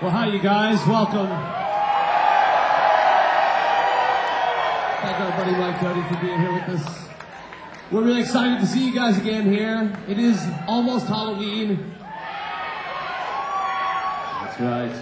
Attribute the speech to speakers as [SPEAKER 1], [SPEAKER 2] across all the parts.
[SPEAKER 1] Well, hi, you guys. Welcome. Thank our buddy Mike Cody for being here with us. We're really excited to see you guys again here. It is almost Halloween. That's right.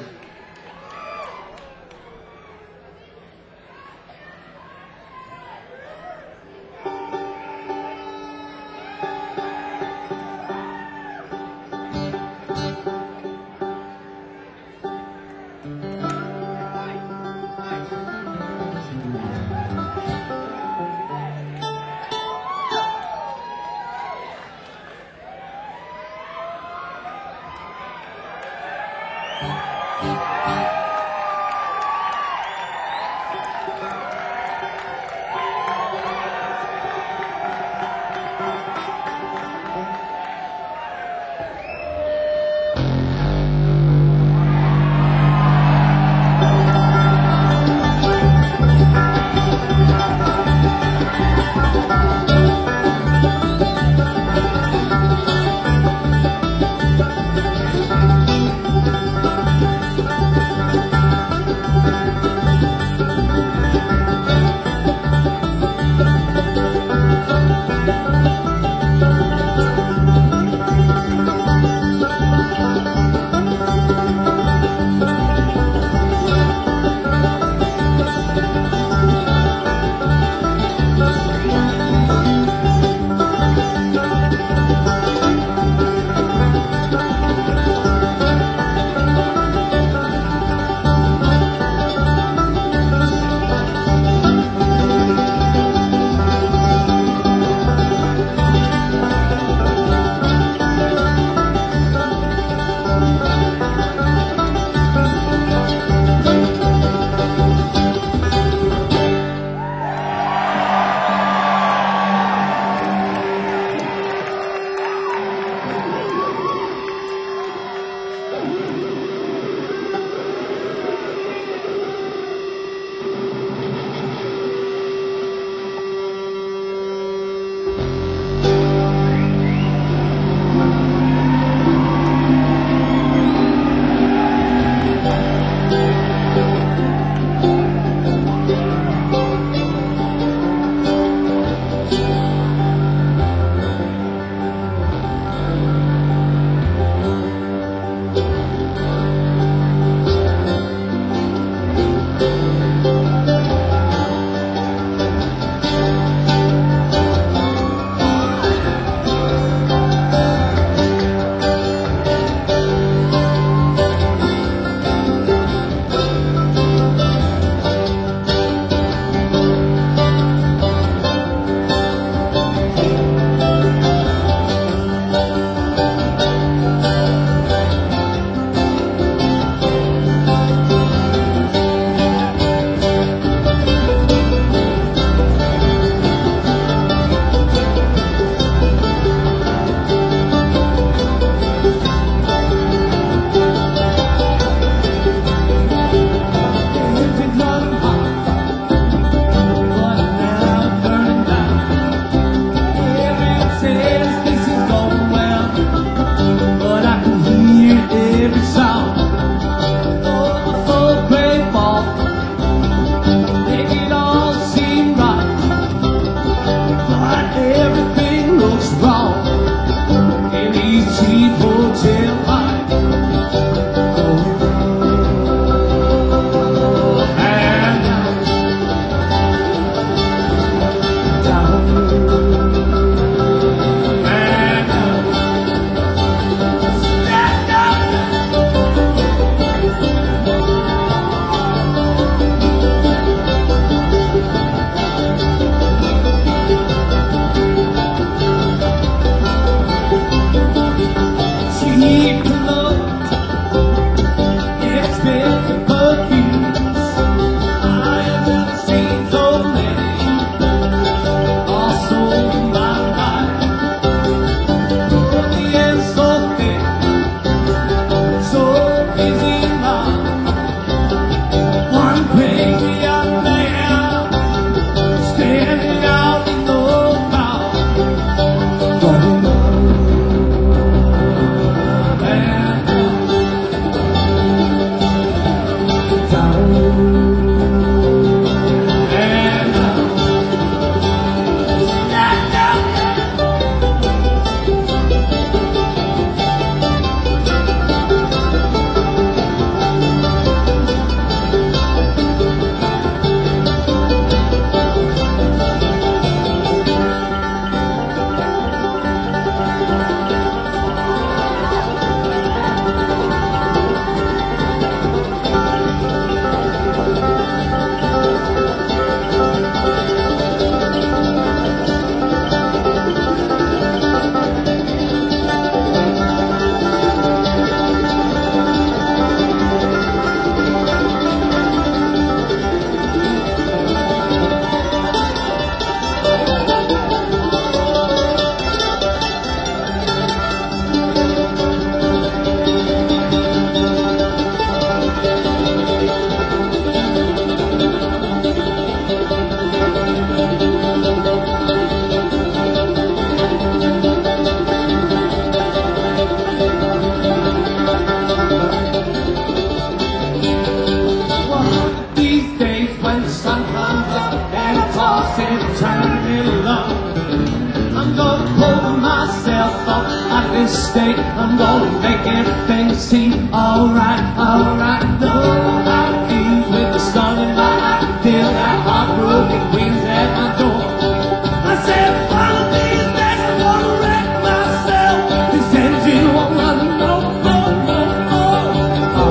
[SPEAKER 1] mistake. I'm gonna make everything seem alright, alright. No, I'm not pleased with the sun in my eye. Feel that heartbroken wings at my door. I said, follow these legs, I'm gonna wreck myself. This engine won't run no more, no more. Oh,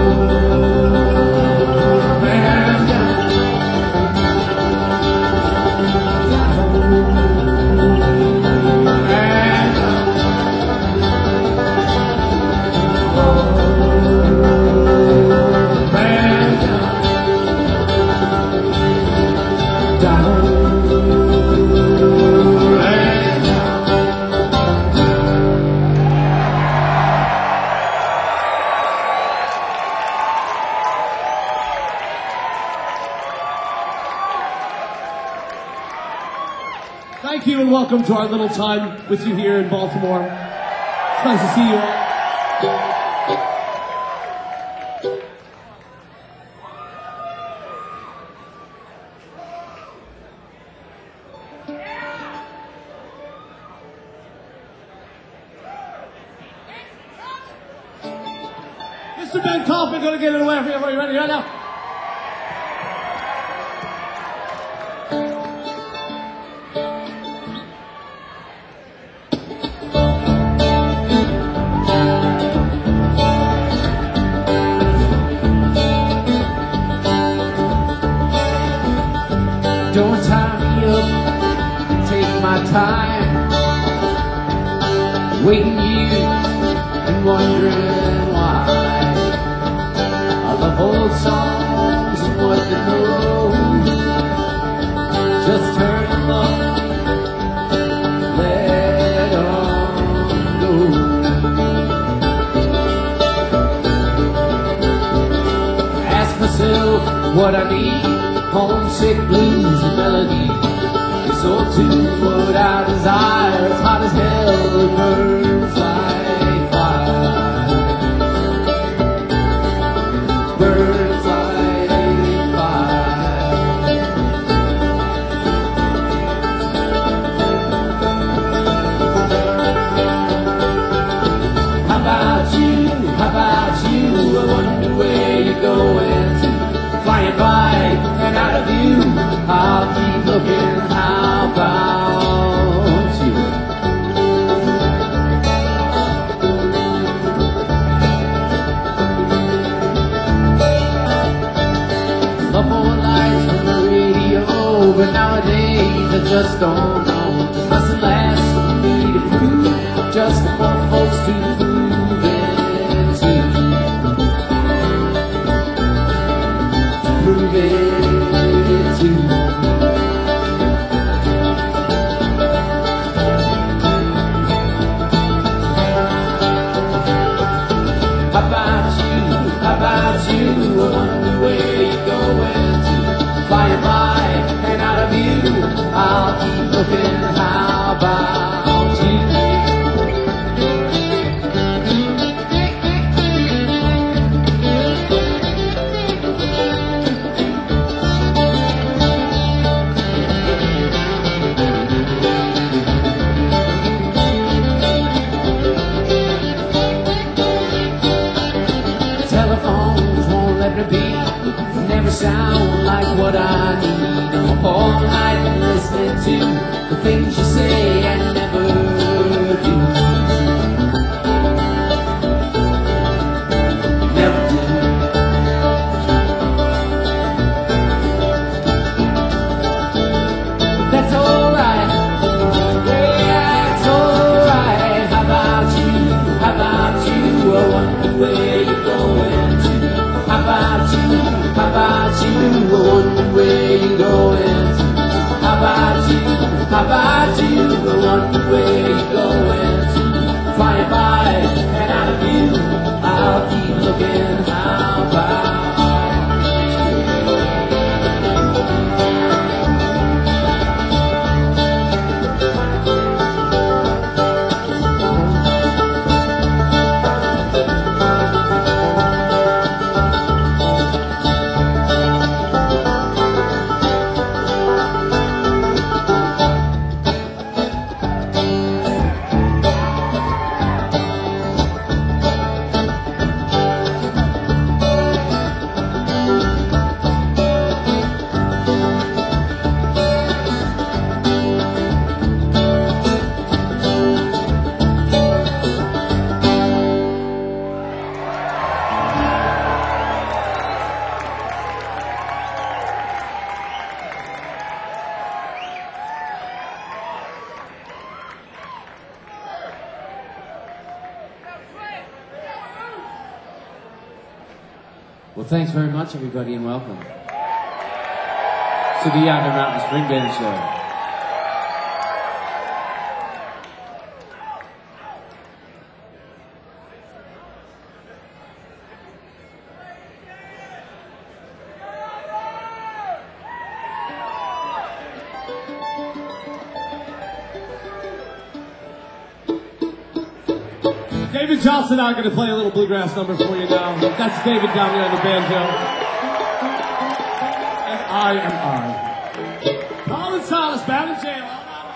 [SPEAKER 1] man, thank you and welcome to our little time with you here in Baltimore. It's nice to see you all. Mr. Ben Kaufman gonna get it away for you. Are you ready right now?
[SPEAKER 2] Don't tie me up, take my time, waiting years and wondering why. I love old songs and what they know. Just turn them up, let them go. Ask myself what I need. Homesick blues and melodies, this old tune's what I desire. It's hot as hell, it burns like fire. Burns like fire. How about you? How about you? I wonder where you're going to. Flying by and out of view, I'll keep looking. How about you? Love more lights from the radio, but nowadays I just don't know. There's nothing left for me to prove, just more folks to prove it to. Prove it to. How about you? How about you? I wonder where you're going to. Flying by and out of view, I'll keep looking. How about you? Never sound like what I need. I'm up all night listening to the things you say and never do. Never do. That's alright. Yeah, it's alright. How about you? How about you? I wonder where you're going to. How about you? How about you? I wonder where you're going to. How about you? How about you? I wonder where you're going to. Flying by and out of view, I'll keep looking. How about Well, thanks very much, everybody, and welcome to the Yonder Mountain Spring Band Show.
[SPEAKER 1] David Johnson and I are going to play a little bluegrass number for you now. That's David down there on the banjo. And I am I. Paul and Silas, bound in jail.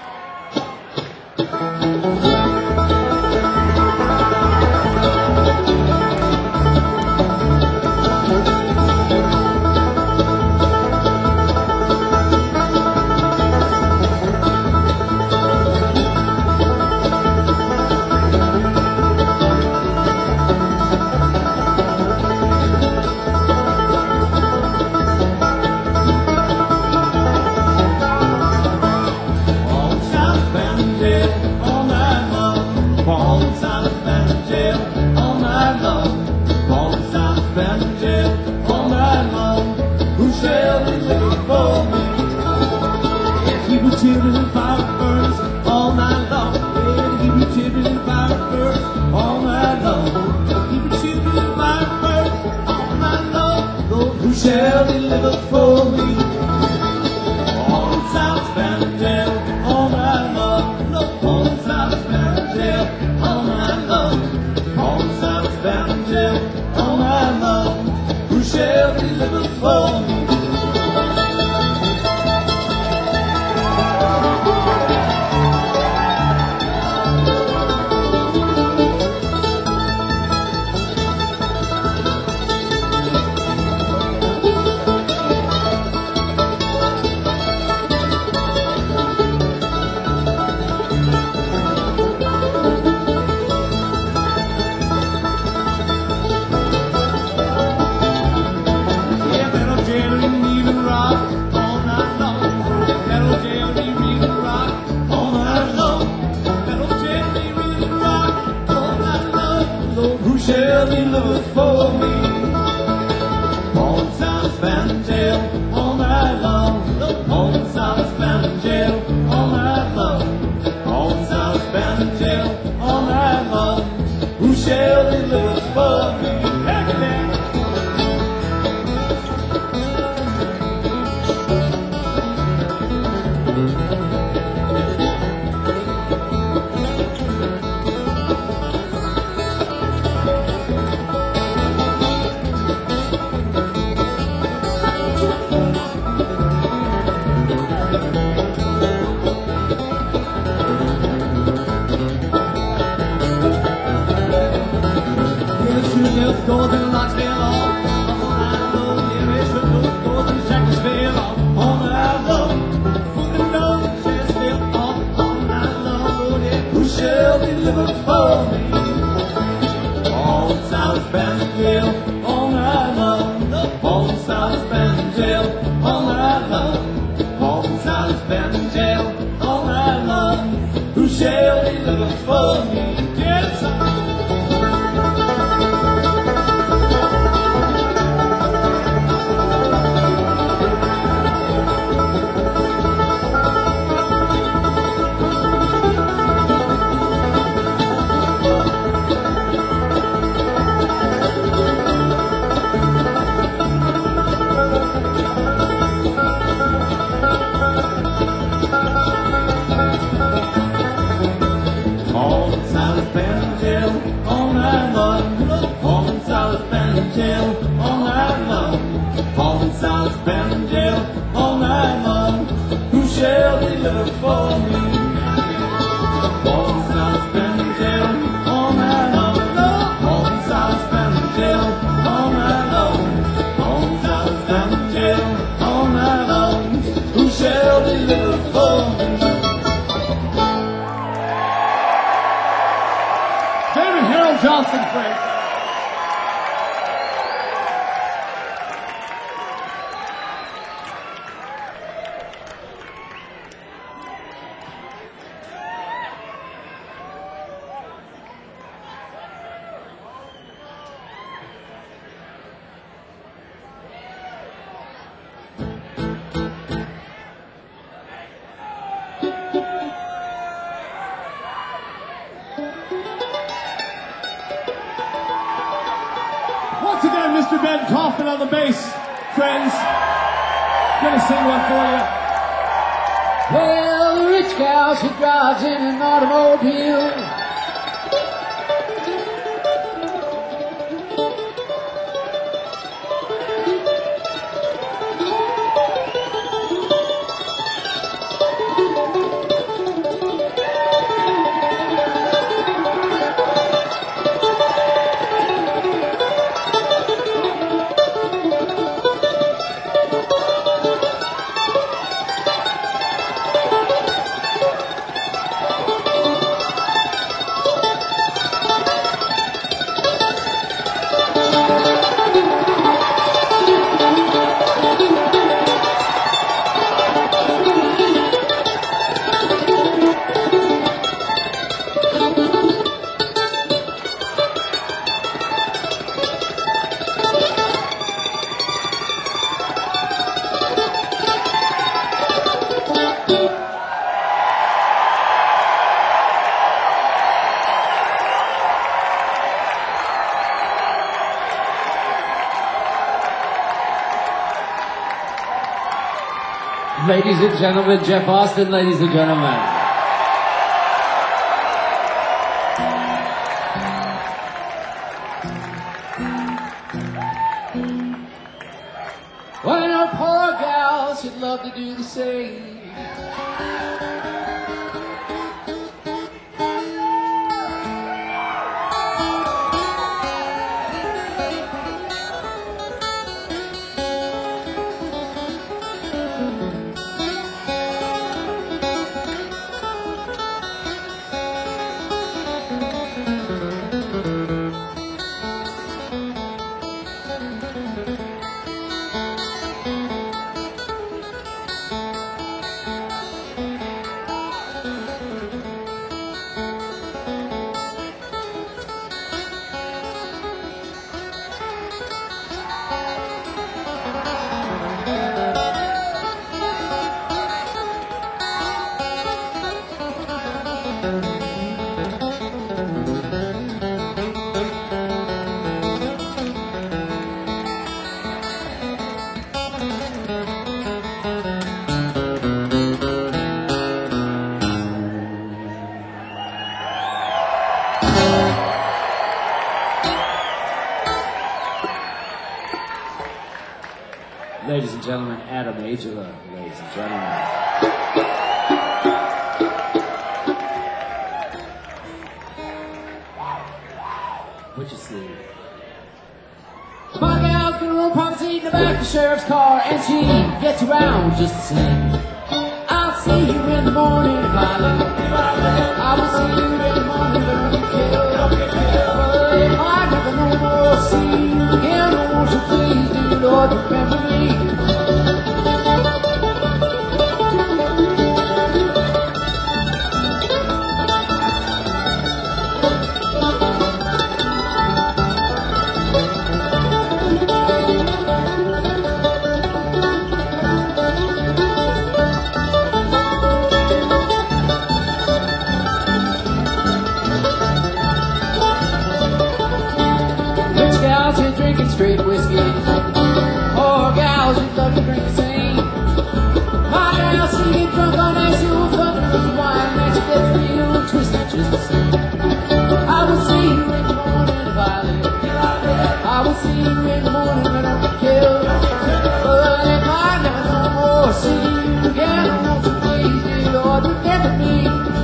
[SPEAKER 1] Children and fire burns all night long. Yeah, keep your children and fire burns all night long. Keep your children and fire burns all night long. Lord, who shall deliver for me? All the South bound jail all night long. Lord, all the South bound jail all night long. All the South bound jail all night long. Who shall deliver for me? Shall be looking for me? On South Bound jail all night long. On South Bound jail all night long. On South Bound jail all night long. Who shall be looking for me? Golden locks fell off all night long. Yeah, it's the golden shackles fell off all night long. Fully loaded chest fell off all night long. Oh, yeah, who shall deliver for me? All southbound jail all night long. All southbound jail all night long. All southbound jail all night long. Who shall deliver for me? Yes, South Bend jail all night long. Who shall deliver for me? On South Bend jail all night long. On South Bend jail all night long. On South Bend jail all night long. Who shall deliver for me? David Harold Johnson, friends. Ben Kaufman on the bass, friends. Gonna sing one for you.
[SPEAKER 2] Well, the rich gal, she drives in an automobile. Ladies and gentlemen, Jeff Austin, ladies and gentlemen. Well, a poor gal, she'd love to do the same. Ladies and gentlemen, Adam Angela, ladies and gentlemen. What you see? My gal's got a little pump seat in the back of the sheriff's car, and she gets around just the same. I'll see you in the morning if I live. I will see you in the morning, but I'll get killed. But if I never no more see you again, won't you please, dear Lord, remember me? Straight whiskey. Poor gals, you love to drink the same. My gal, she get drunk on that silver fucking wine, and she gets real twisted just the same. I will see you in the morning if I live. I will see you in the morning when I'm killed. But if I never no more see you again, won't you please, dear Lord, remember me?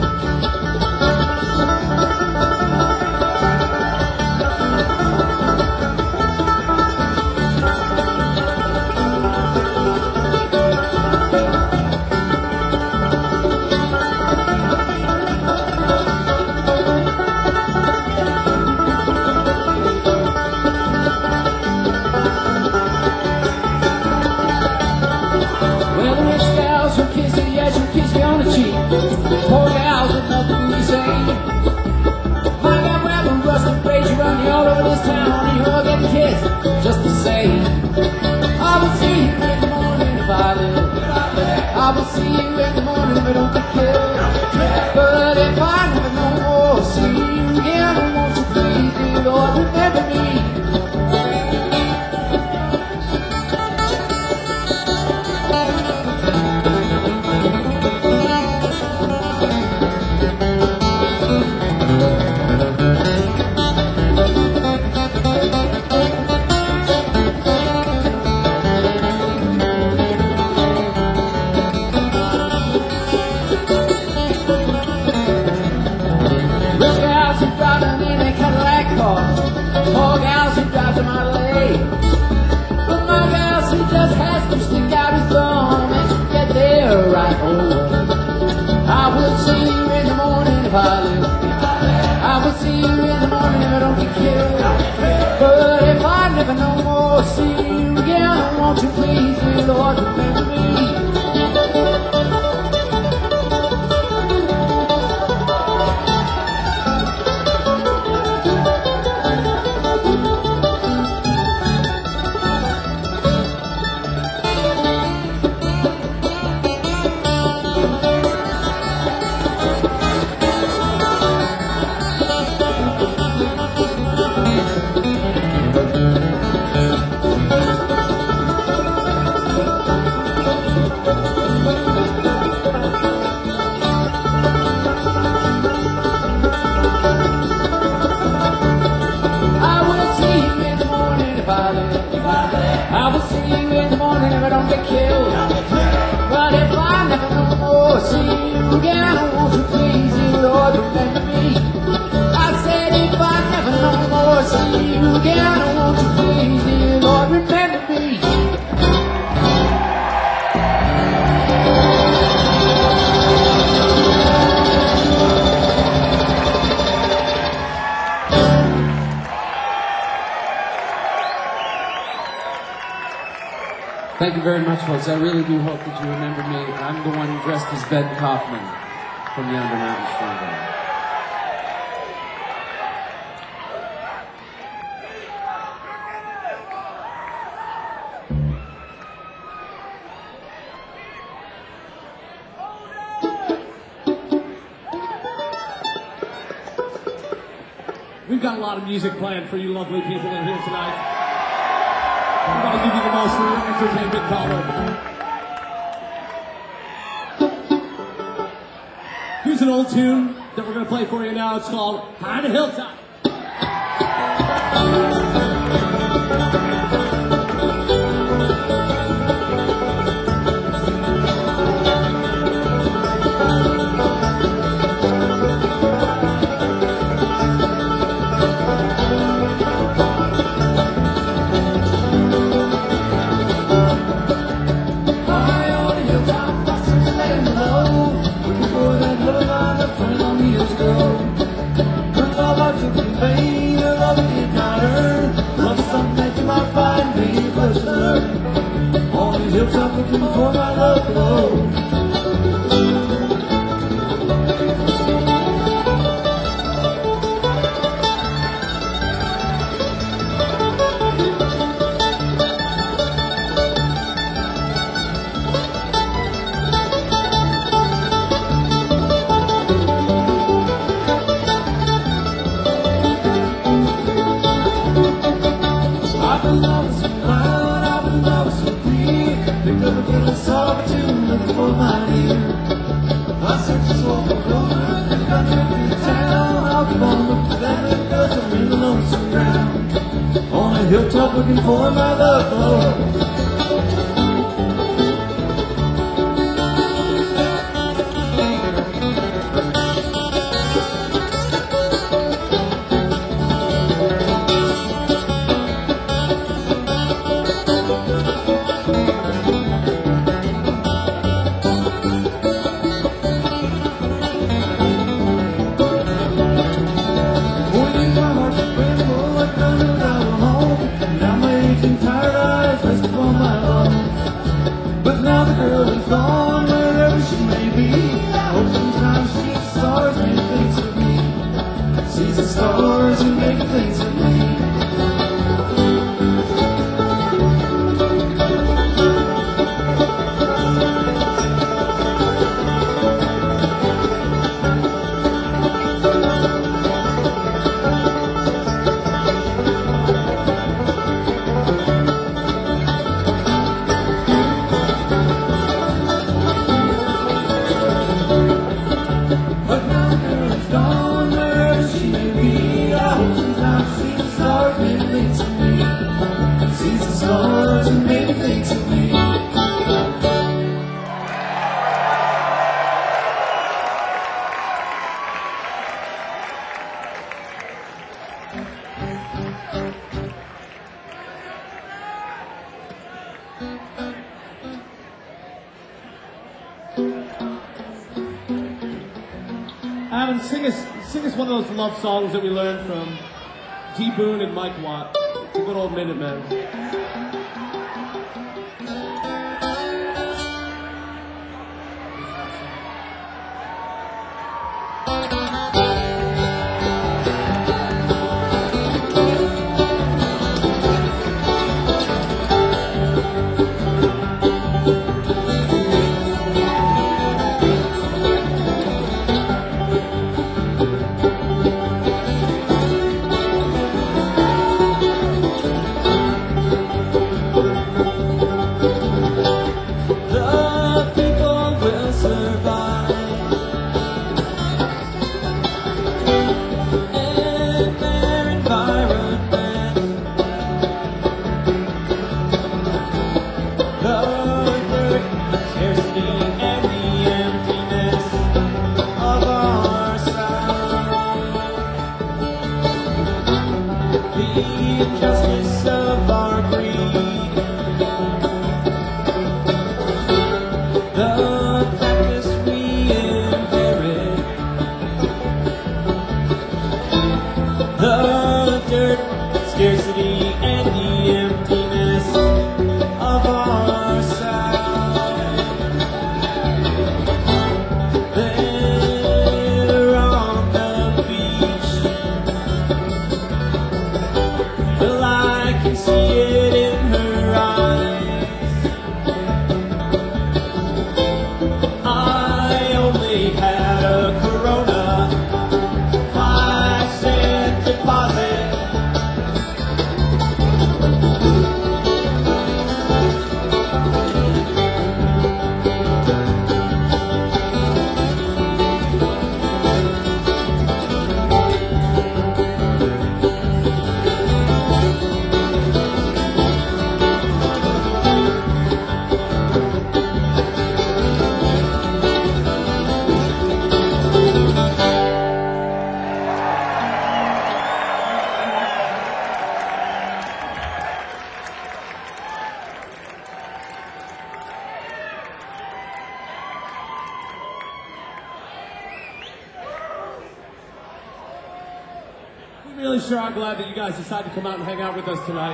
[SPEAKER 2] Poor gals with nothing to say. My gal grab a rusted blade, you run you all over this town, and you hug and kiss just the same. I will see you in the morning if I live. I will see you in the morning if I don't get killed. But if I never no more see you again, won't you please, dear Lord, remember me? I will see you in the morning if I don't get killed. But if I never no more see you again, won't you please, dear Lord, remember me? I said if I never no more see you again, won't you please, dear Lord, remember me?
[SPEAKER 1] Thank you very much, folks. I really do hope that you remember me. I'm the one dressed as Ben Kaufman from the Undermountain Stronghold. We've got a lot of music planned for you lovely people in here tonight. We're going to give you the most entertainment color. Here's an old tune that we're going to play for you now. It's called High on the Hilltop.
[SPEAKER 2] Hilltop looking for my love glow. I've been loving so loud, I've been loving so clear. Picked up a little solitude, looking for my dear. I searched the swamp for clover, and got through the town. I'll keep on looking back, because I'm in the lonesome ground. On a hilltop looking for my love glow. Gone wherever she may be. I hope sometimes she sees stars and thinks of me. Sees the stars and makes things of me.
[SPEAKER 1] Alan, sing us one of those love songs that we learned from T. Boone and Mike Watt. The good old Minutemen. really sure I'm glad that you guys decided to come out and hang out with us tonight.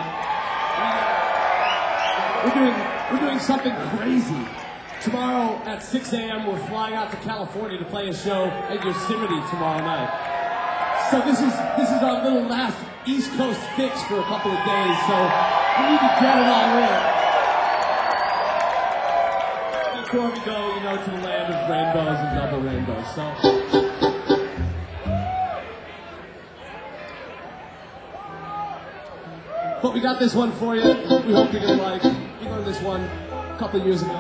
[SPEAKER 1] We're doing something crazy. Tomorrow at 6 a.m. we're flying out to California to play a show at Yosemite tomorrow night. So this is our little last East Coast fix for a couple of days, so we need to get it all in. Before we go, to the land of rainbows and double rainbows, so... But we got this one for you. We hope you're gonna like. We learned this one a couple of years ago.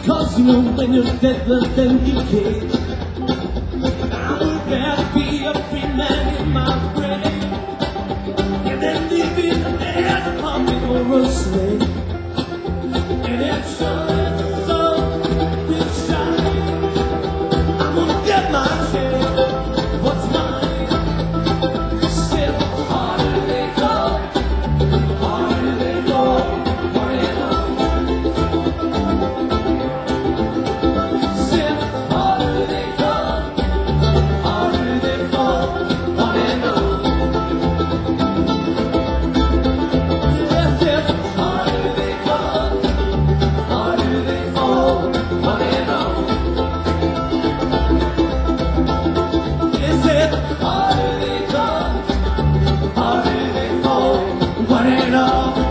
[SPEAKER 1] 'cause you know when you're deader than you can. I would rather be a free man in my grave and then leave it as a puppet or a slave. And it sure is so this shine. I'm gonna get my share. What's mine? Still harder they go, harder they go, harder. Still harder they go, harder they go, harder. Yes, harder they go, harder they fall, harder. Is it harder they go, harder they fall, harder.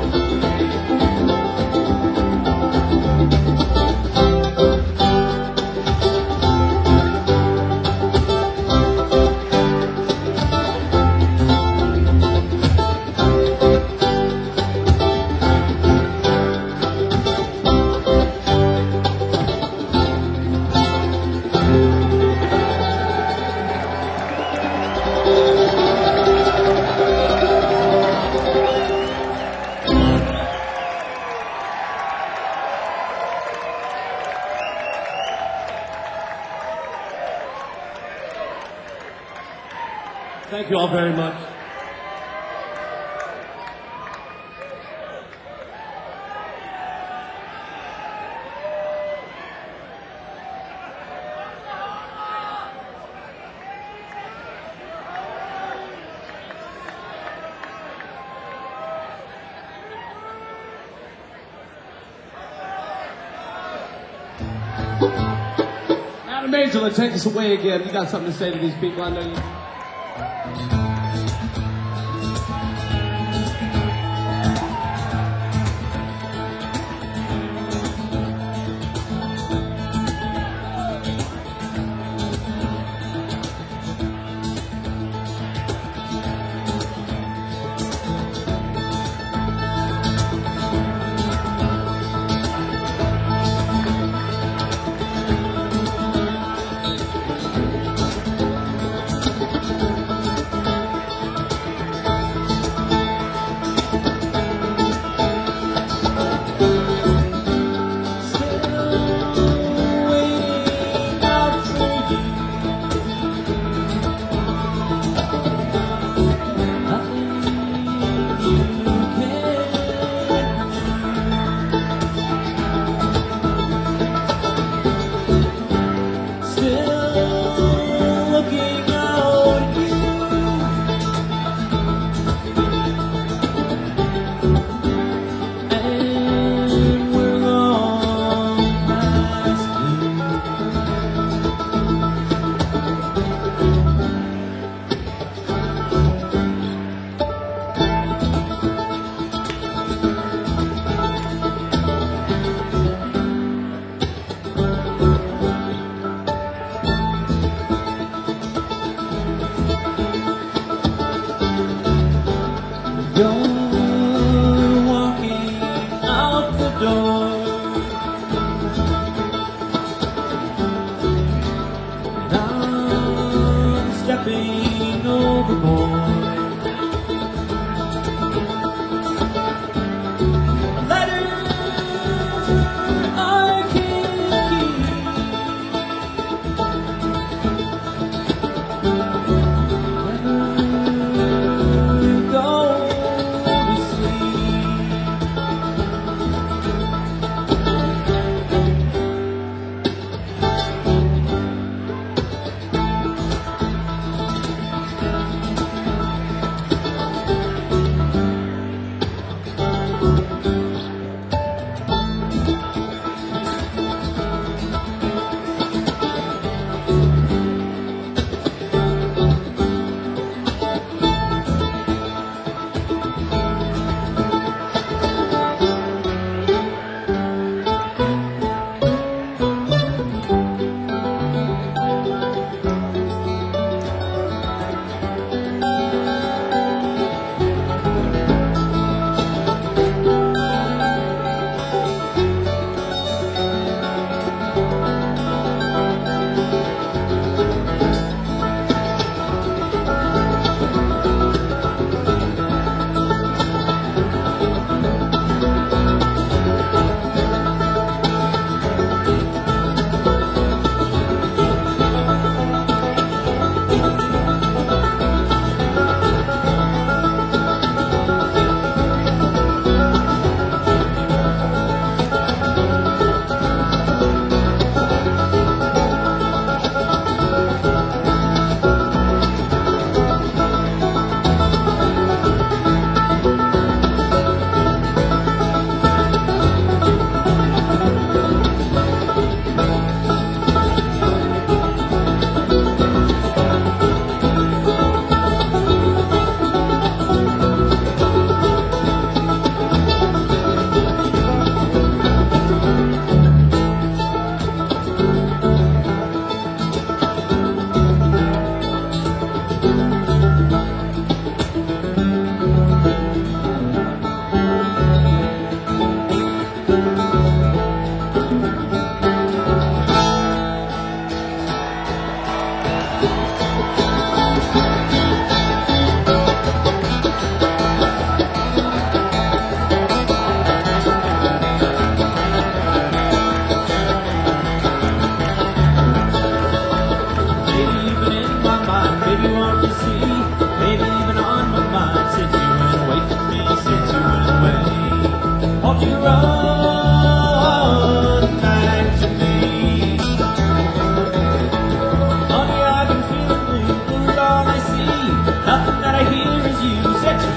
[SPEAKER 1] Thank you all very much. Adam Angela, take us away again. You got something to say to these people, I know you. You're walking out the door, and I'm stepping overboard. A letter I can't keep. Never go.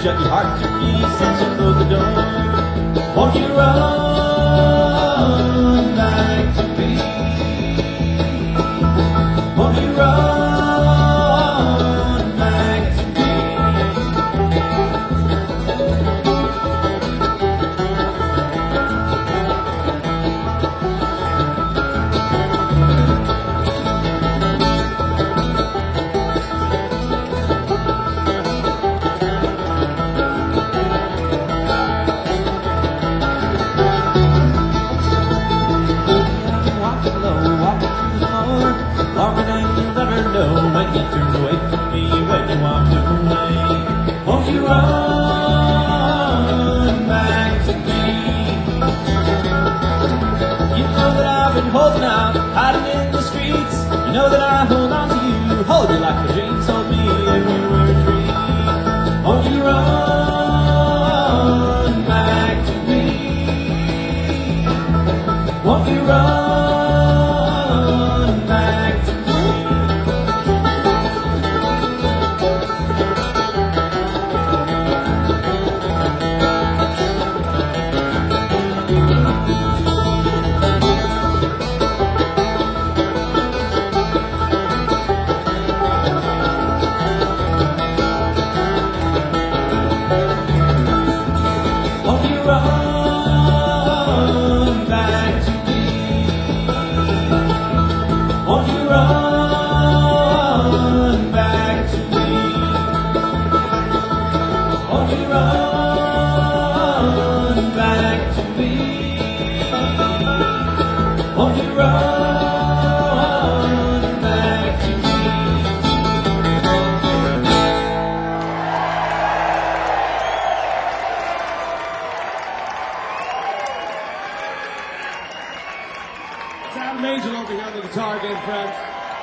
[SPEAKER 2] shut your heart to me since you closed the door. Won't you run back to me? Won't you run back to me? Longer than you'll ever know when you turn away from me when you walk away. Won't you run back to me? You know that I've been holding out, hiding in the streets. You know that I hold on to you, hold you like the dreams hold me when we were free. Won't you run back to me? Won't you run?
[SPEAKER 1] Adam Angel over here on the guitar again, friends.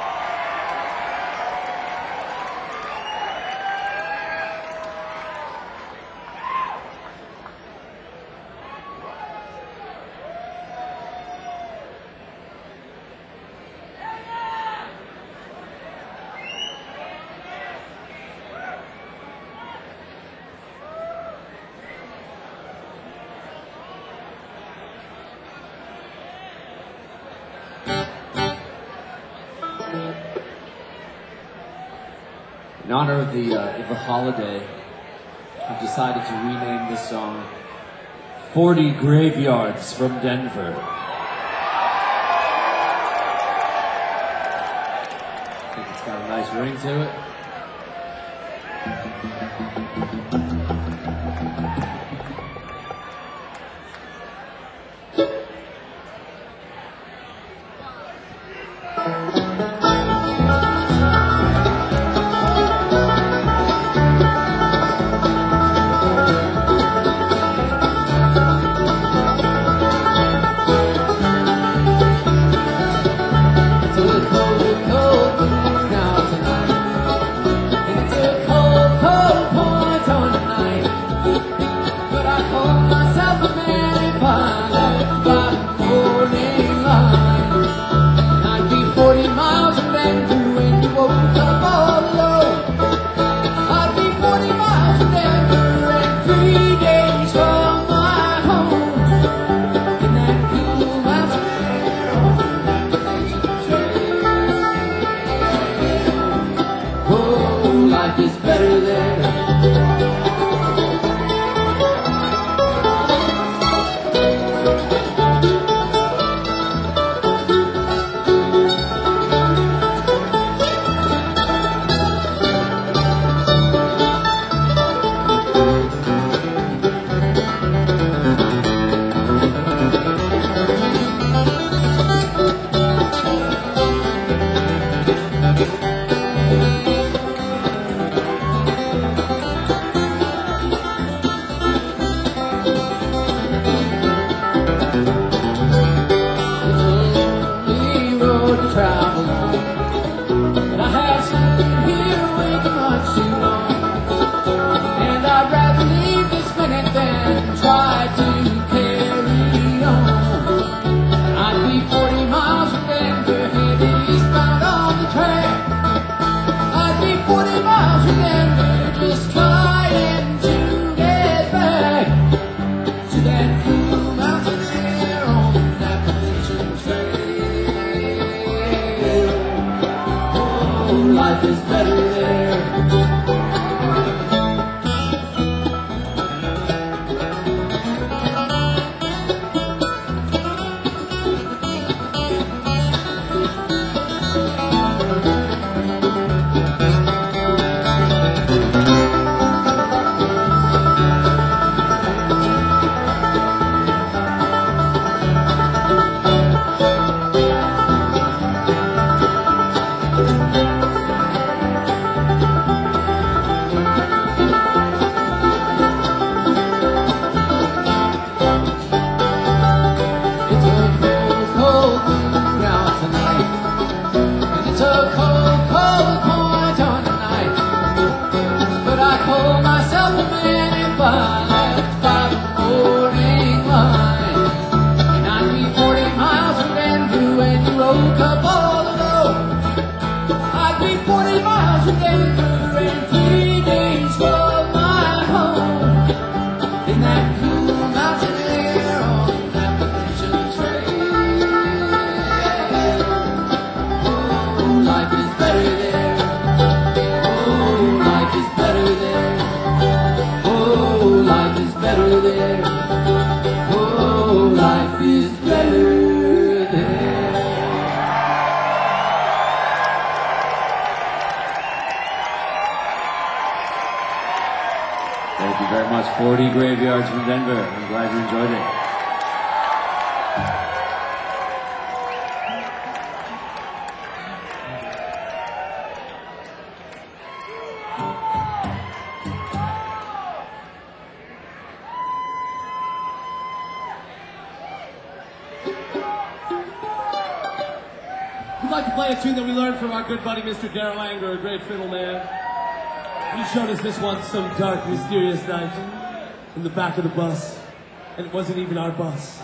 [SPEAKER 3] In honor of the holiday, I've decided to rename this song 40 Graveyards from Denver. I think it's got a nice ring to it.
[SPEAKER 2] But I life is better there. It's a cold, cold moon out tonight, and it's a cold, cold point on the night. But I call myself a man if I left by the morning line. And I'd be 40 miles from Denver when you woke up all alone. I'd be 40 miles from Denver and 3 days from my home. In that cool mountain air on Appalachian Trail. Oh, life is better there. Oh, life is better there. Oh, life is better there. Oh, life is better there.
[SPEAKER 3] Thank you very much. 40 Graveyards from Denver. I'm glad you enjoyed it.
[SPEAKER 1] We'd like to play a tune that we learned from our good buddy Mr. Daryl Anger, a great fiddle man. He showed us this one some dark, mysterious night in the back of the bus, and it wasn't even our bus.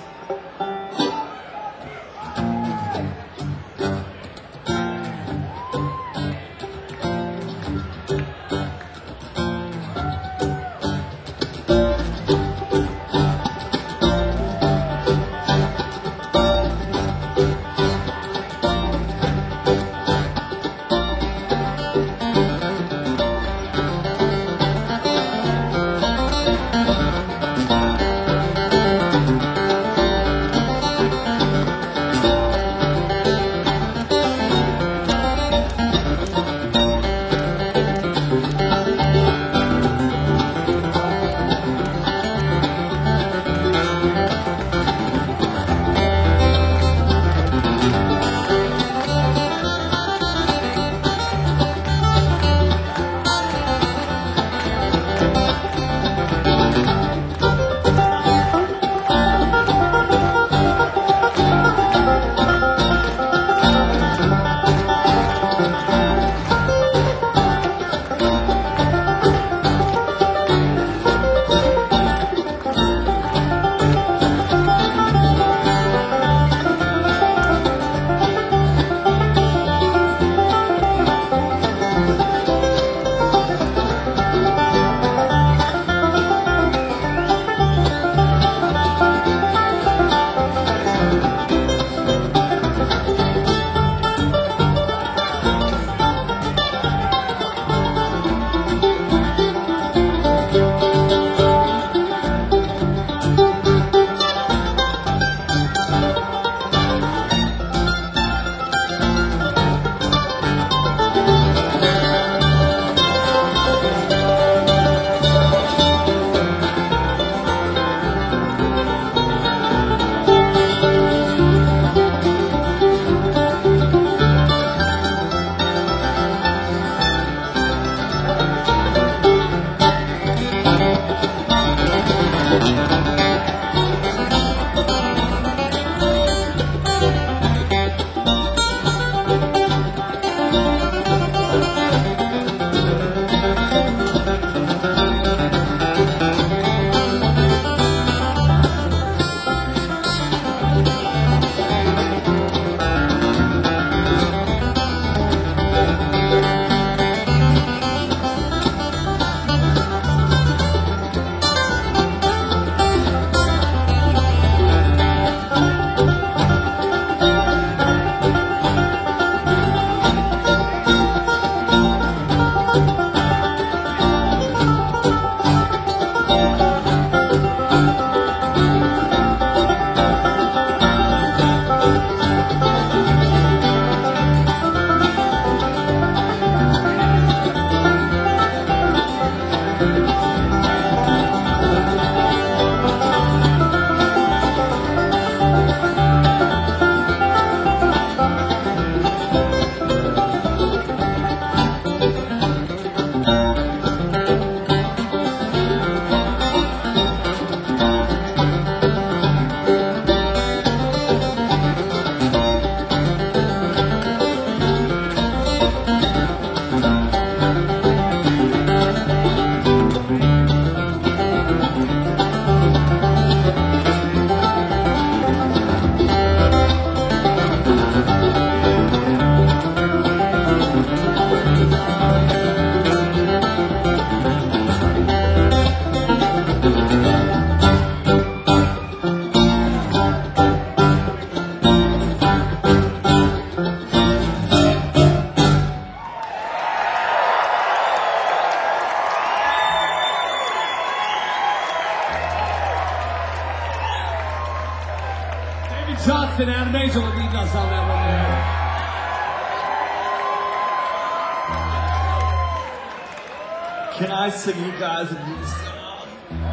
[SPEAKER 4] Can I sing you guys a new song?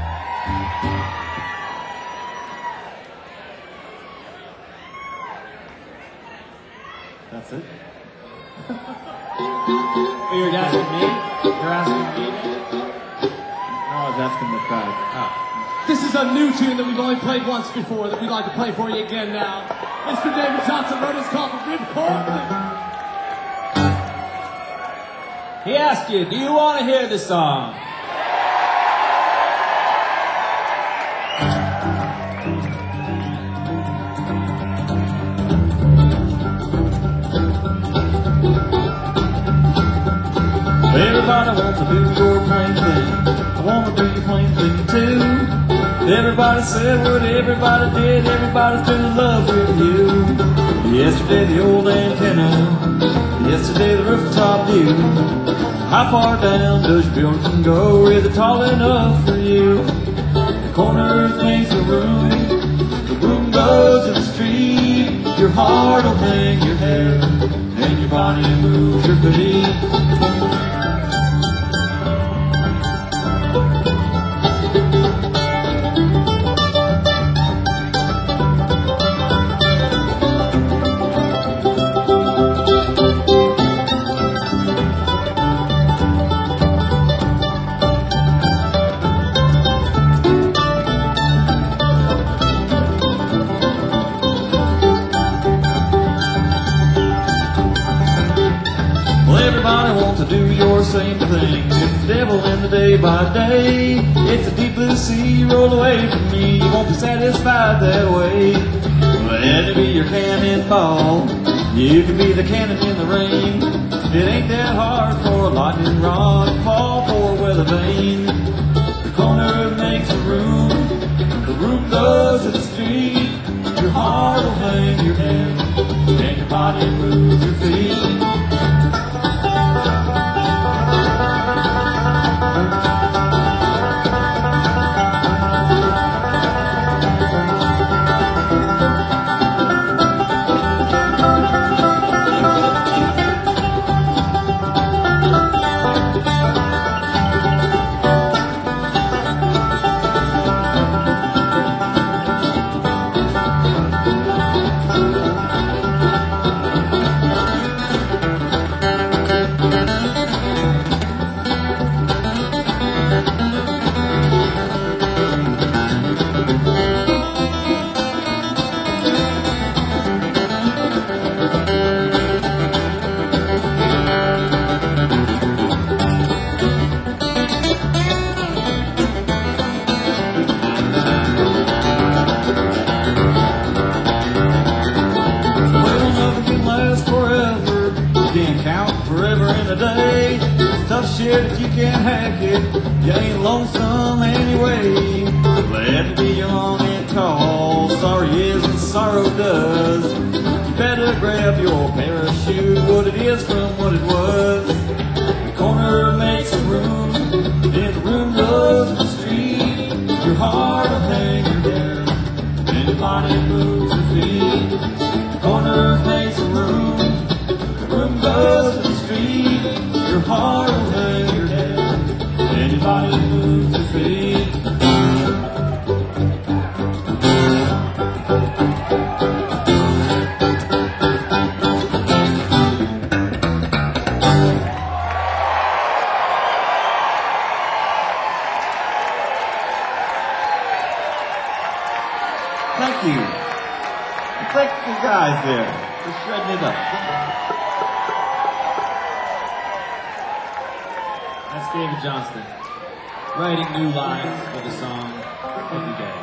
[SPEAKER 4] That's it?
[SPEAKER 3] Oh, you're asking me? You're asking me?
[SPEAKER 4] No, I was asking the crowd.
[SPEAKER 1] This is a new tune that we've only played once before that we'd like to play for you again now. Mr. David Johnson wrote us called The Ripcord.
[SPEAKER 3] He asked you, do you want to hear the song?
[SPEAKER 4] Everybody wants to do your plain thing. I want to do your plain thing too. Everybody said what everybody did. Everybody's been in love with you. Yesterday the old antenna. Yesterday the rooftop view. How far down does your building go? Is it tall enough for you? The corners makes a room. The room goes to the street. Your heart will hang your head, and your body moves your feet. Everybody wants to do your same thing. It's the devil in the day by day. It's a deep blue sea, roll away from me. You won't be satisfied that way. Let it be your cannonball. You can be the cannon in the rain. It ain't that hard for a lightning rod to fall for a weather vane. The corner makes a room. The room goes to the street. Your heart will hang your head, and your body moves your feet. Forever in a day. It's tough shit if you can't hack it. You ain't lonesome anyway. Glad to be your long and tall. Sorry is what sorrow does. You better grab your parachute. What it is from what it was. The corner makes a room. Then the room goes to the street. Your heart will hang your head, and your body moves your feet. The corner makes a room. The room goes to the street. Your heart will hang your head, and your body moves your feet. Thank you. Thanks you guys there for shredding it up.
[SPEAKER 3] That's David Johnston, writing new lines for the song every day.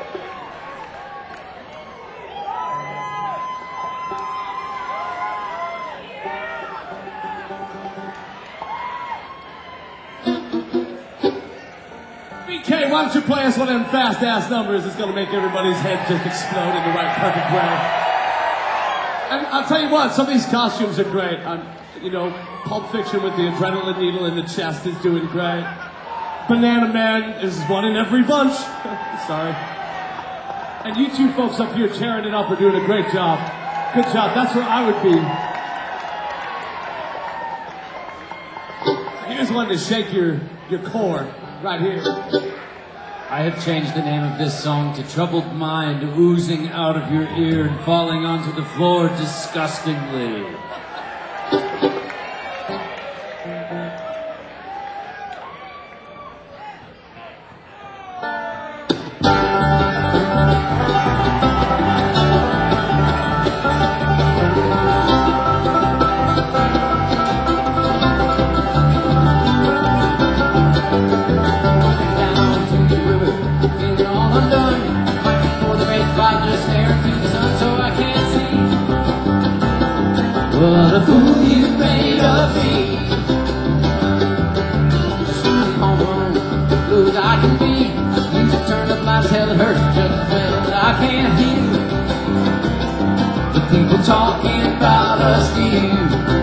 [SPEAKER 1] BK, why don't you play us one of them fast-ass numbers that's going to make everybody's head just explode in the right perfect way. And I'll tell you what, some of these costumes are great. You know, Pulp Fiction with the adrenaline needle in the chest is doing great. Banana Man is one in every bunch. Sorry. And you two folks up here tearing it up are doing a great job. Good job. That's where I would be. just wanted to shake your core right here.
[SPEAKER 3] I have changed the name of this song to Troubled Mind, oozing out of your ear and falling onto the floor disgustingly.
[SPEAKER 2] What a fool you made of me. Soon home, blues I can be. Music turned up loud as hell, it hurts just as well that I can't hear the people talking about us to you.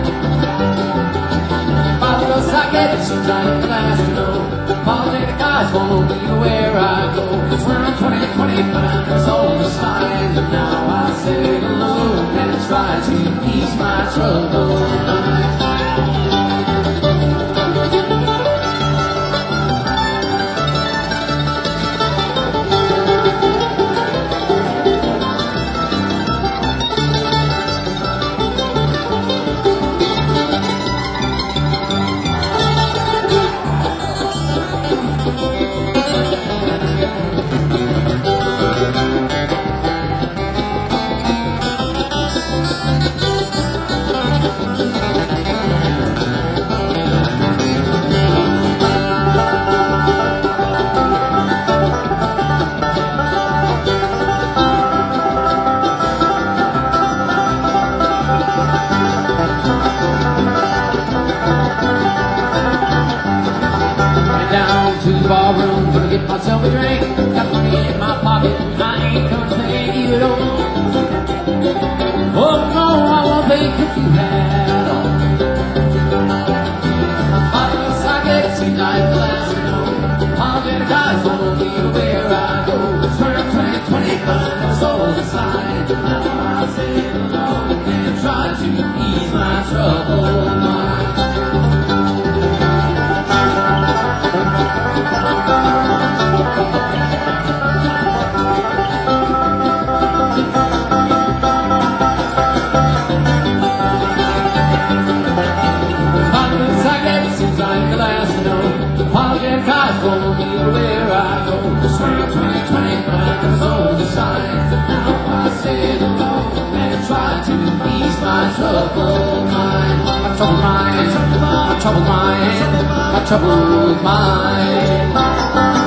[SPEAKER 2] By the looks I get, it seems I ain't the last to know. Apologetic guys won't leave where I go. It's around 20 to 20, but I'm so on the signs. And now I say hello and try to ease my trouble. Barroom, gonna get myself a drink. Got money in my pocket, I ain't gonna thank you at all. Oh no, I won't think if you had all. Bottles I get, seems like the last to know. Apologetic guys won't be where I go. It's around 2020, but I'm so on the side. Now I say hello and try to ease my troubled mind. Apologetic guys won't be where I go. It's around 2020, but I'm so the signs. Now I say hello and try to ease my troubled mind. My troubled mind, my troubled mind, my troubled mind.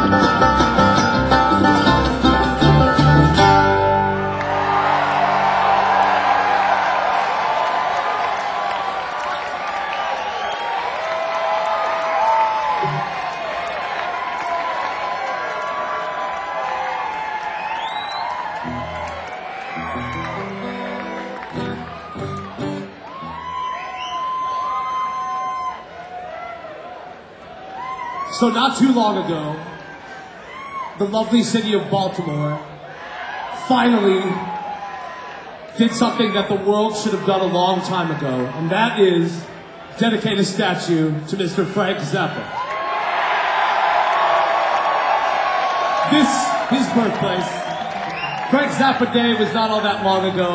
[SPEAKER 1] So not too long ago, the lovely city of Baltimore finally did something that the world should have done a long time ago, and that is dedicate a statue to Mr. Frank Zappa. His birthplace. Frank Zappa Day was not all that long ago.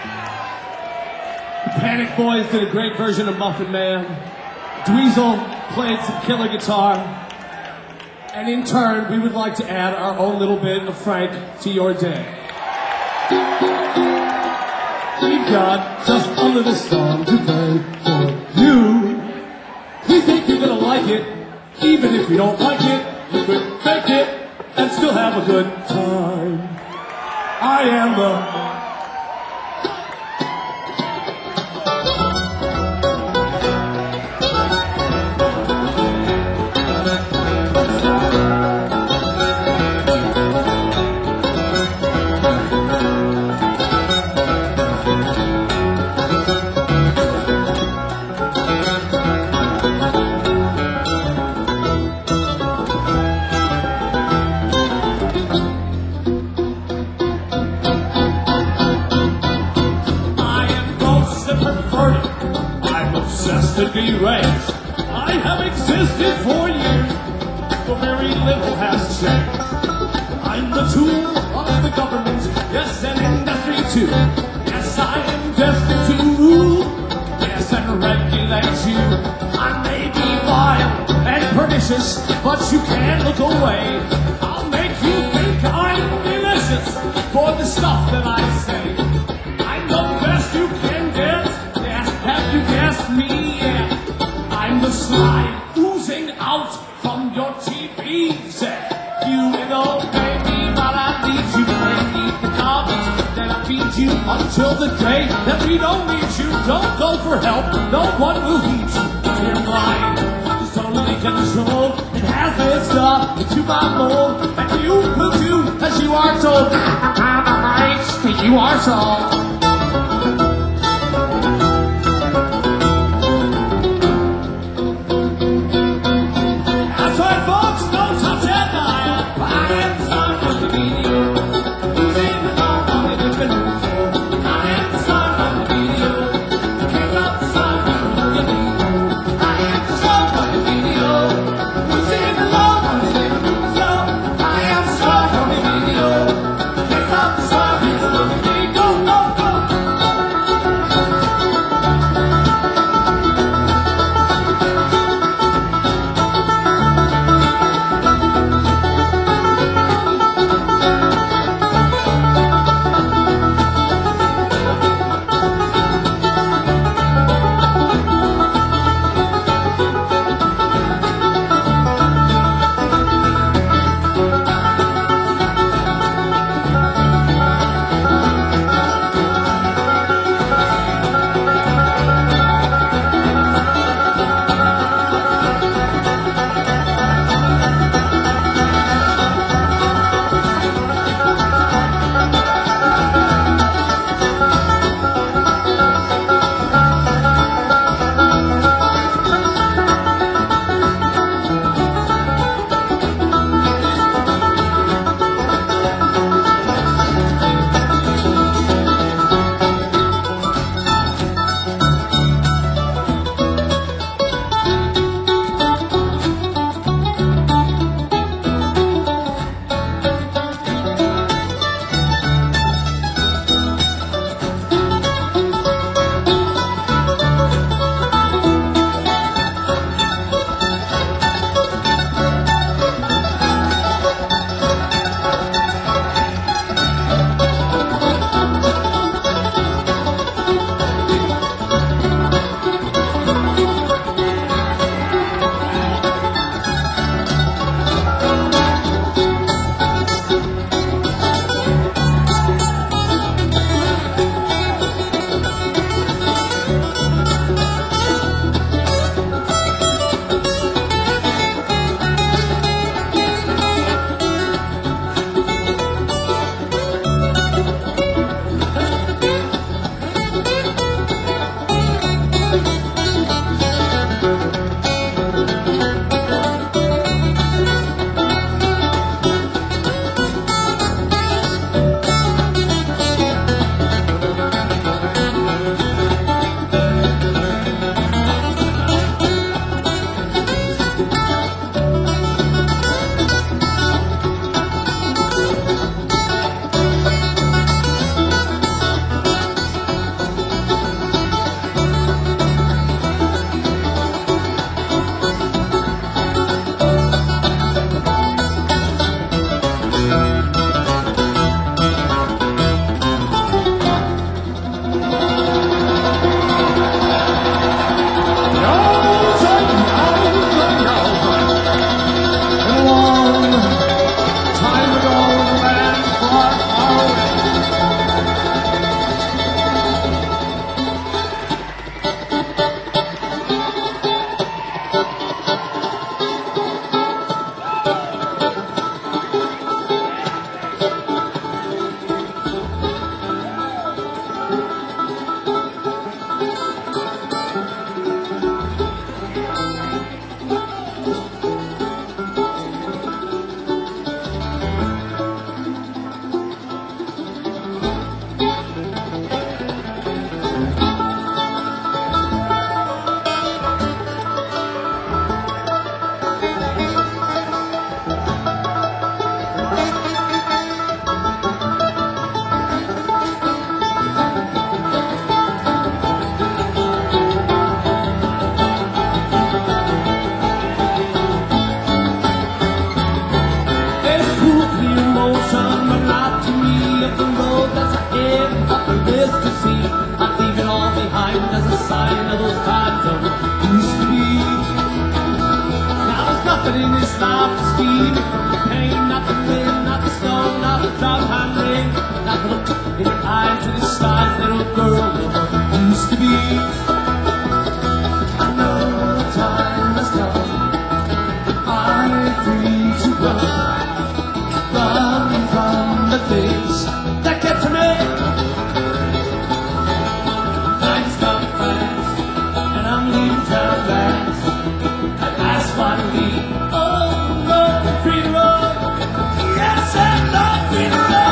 [SPEAKER 1] The Panic Boys did a great version of Muffin Man. Dweezil played some killer guitar. And in turn, we would like to add our own little bit of Frank to your day. We've got just a little song to play for you. We think you're gonna like it, even if you don't like it. You could fake it and still have a good time. I am the to be raised. I have existed for years, but very little has changed. I'm the tool of the government, yes, and industry too. Yes, I am destined to rule, yes, and regulate you. I may be vile and pernicious, but you can't look away. I'll make you think I'm delicious for the stuff that I say. I'm the best you can get, yes, have you guessed me yet? I'm the slime oozing out from your TV set. You will obey me, but I need you and eat the garbage that I feed you until the day that we don't need you. Don't go for help, no one will heed you. Your mind is totally controlled. It has its stuff into my mold, and you will do as you are told. You are so. That's right, folks, don't touch that dial. I am the son of the video. Who's in the dark on the different room? I am the son of the video. Kick up the sun of the video. I am the son of the video. Who's in the dark on the different room? So I am the son of the video. Kick up the sun of the video. Go, go, go. sign, as a sign of those times of used to be. Now there's nothing in this life to speed me from the pain, not the wind, not the snow, not the drop behind rain, not the look in your eyes to the stars, little girl never used to be. I know the time has come, I'm free to run from the things that get to me. Time's come fast, and I'm leaving town fast. At last finally, oh Lord, I'm free to run. Yes, I'm free to run.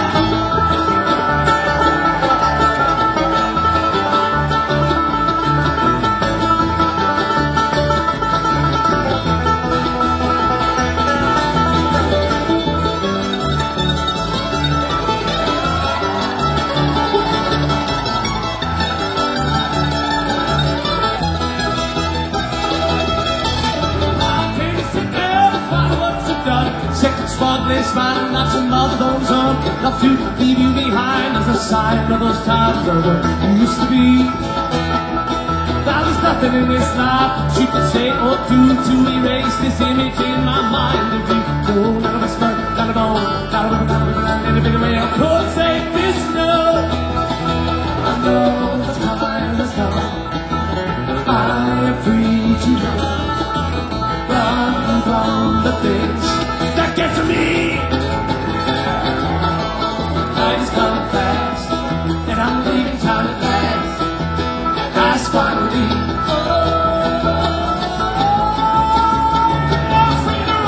[SPEAKER 1] Spotless smile, not some love those on, not to leave you behind as a sign of those times of what used to be. Now there's nothing in this life you can say or do to erase this image in my mind of you. No, not of a smirk, not of all, not of any bit of way I could say this, no. I know the time has come, I am free to run from the things that get to me. Time's come fast, and I'm leaving town at last. Last finally, I'm free to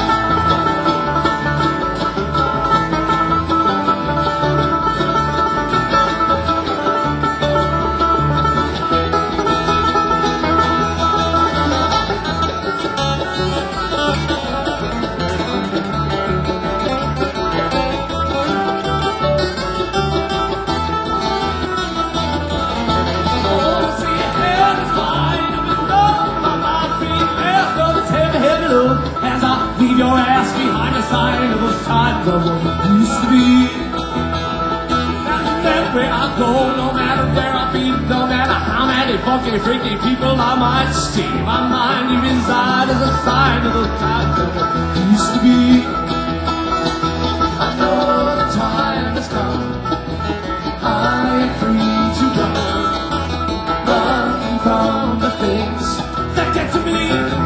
[SPEAKER 1] as I leave your ass behind the sign of those times of what used to be. And everywhere I go, no matter where I be, no matter how many funky, freaky people I might see, my mind deep inside is a sign of those times of what used to be. I know the time has come, I am free to run from the things that get to me.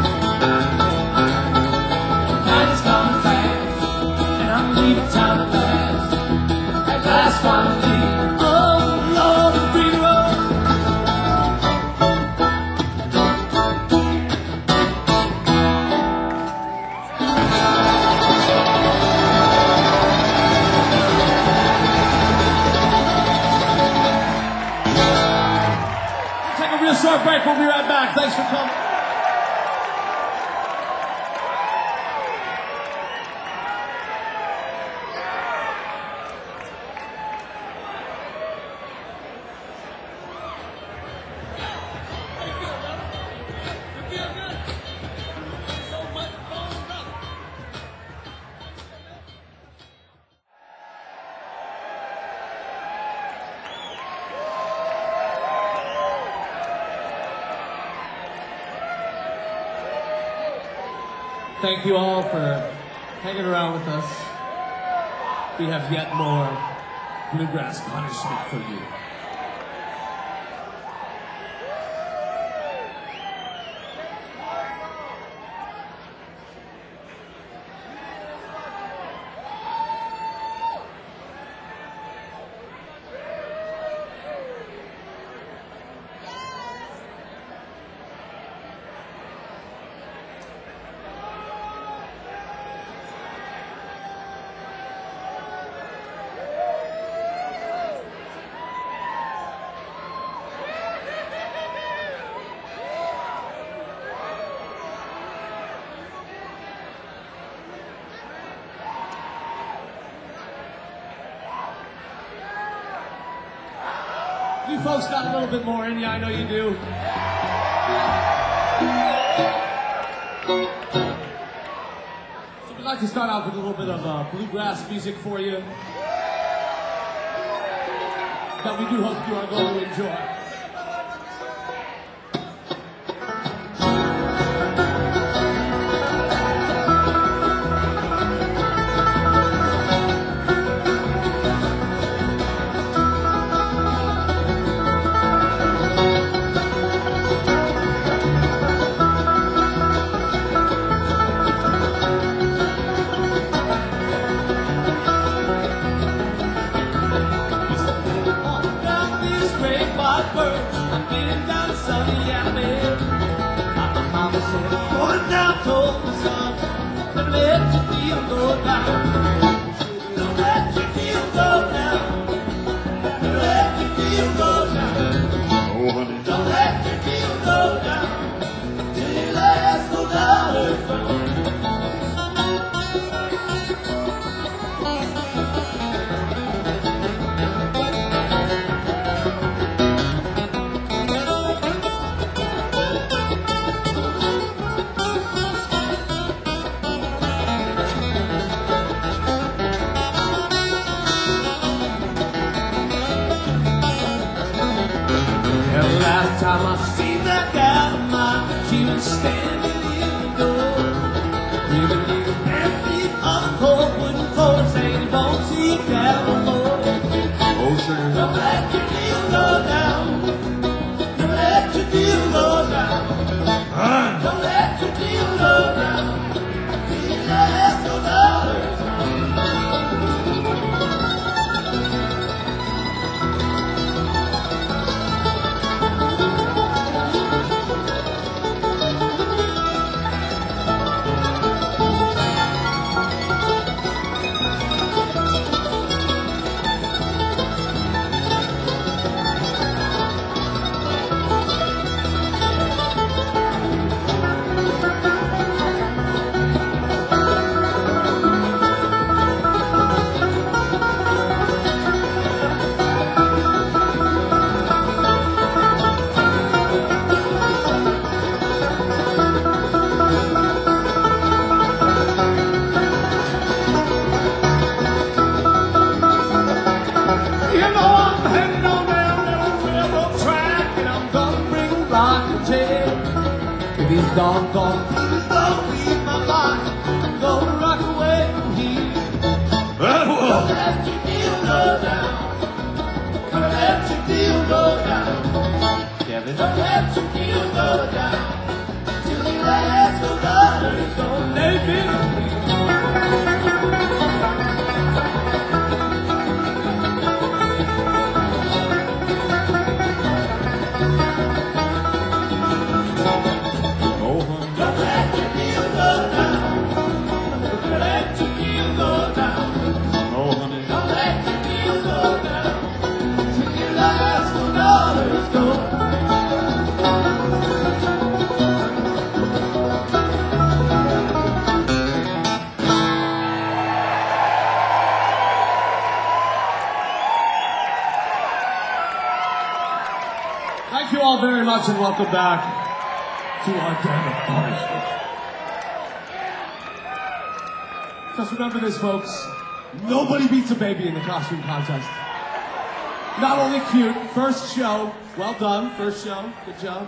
[SPEAKER 1] Town at last, finally, oh Lord, I'm free to run. Take a real short break, we'll be right back. Thanks for coming. Thank you all for hanging around with us. We have yet more bluegrass punishment for you. You folks got a little bit more in you, I know you do. So we'd like to start out with a little bit of bluegrass music for you that we do hope you are going to enjoy. last time I seen that gal of mine, she was standing in the door, giving me the bare feet on the cold wooden floor, saying you won't see a gal no more.
[SPEAKER 4] Oh, sugar.
[SPEAKER 1] Don't let your deal go down. Don't let your deal go down. Don't let your deal go down. Till your last $2. These doggone blues don't leave my mind. I'm gonna rock away from here. Don't let your deal go down. Don't let your deal go down.
[SPEAKER 3] Kevin?
[SPEAKER 1] Don't let your deal go down. Till the last $2 don't let me. Thank you all very much and welcome back to our Damn It Party Show. Just remember this, folks. Nobody beats a baby in the costume contest. Not only cute, first show, well done, first show, good job.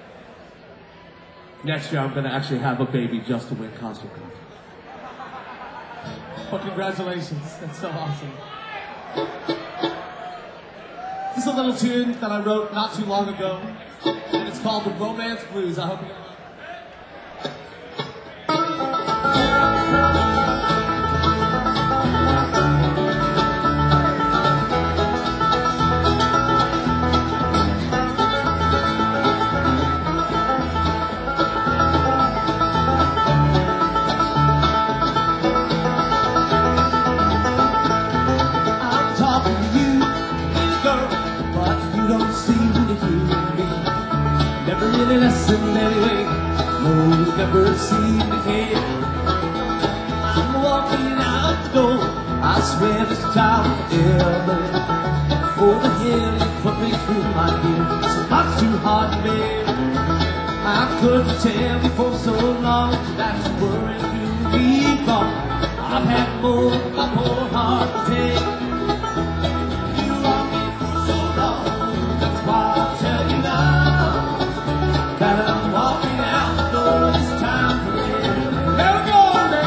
[SPEAKER 1] Next year I'm going to actually have a baby just to win costume contest. But congratulations, that's so awesome. This is a little tune that I wrote not too long ago, and it's called The Romance Blues. I hope you listen anyway, no, you never seem to care. I'm walking out the door, I swear this time forever. For the hell you put me through, my dear, so much too hard to bear. How could you tell me for so long that you weren't really gone? I've had more than my poor heart to take. You wronged me for so long, that's why I tell you now that I'm walking out the door this time forever. Here we go,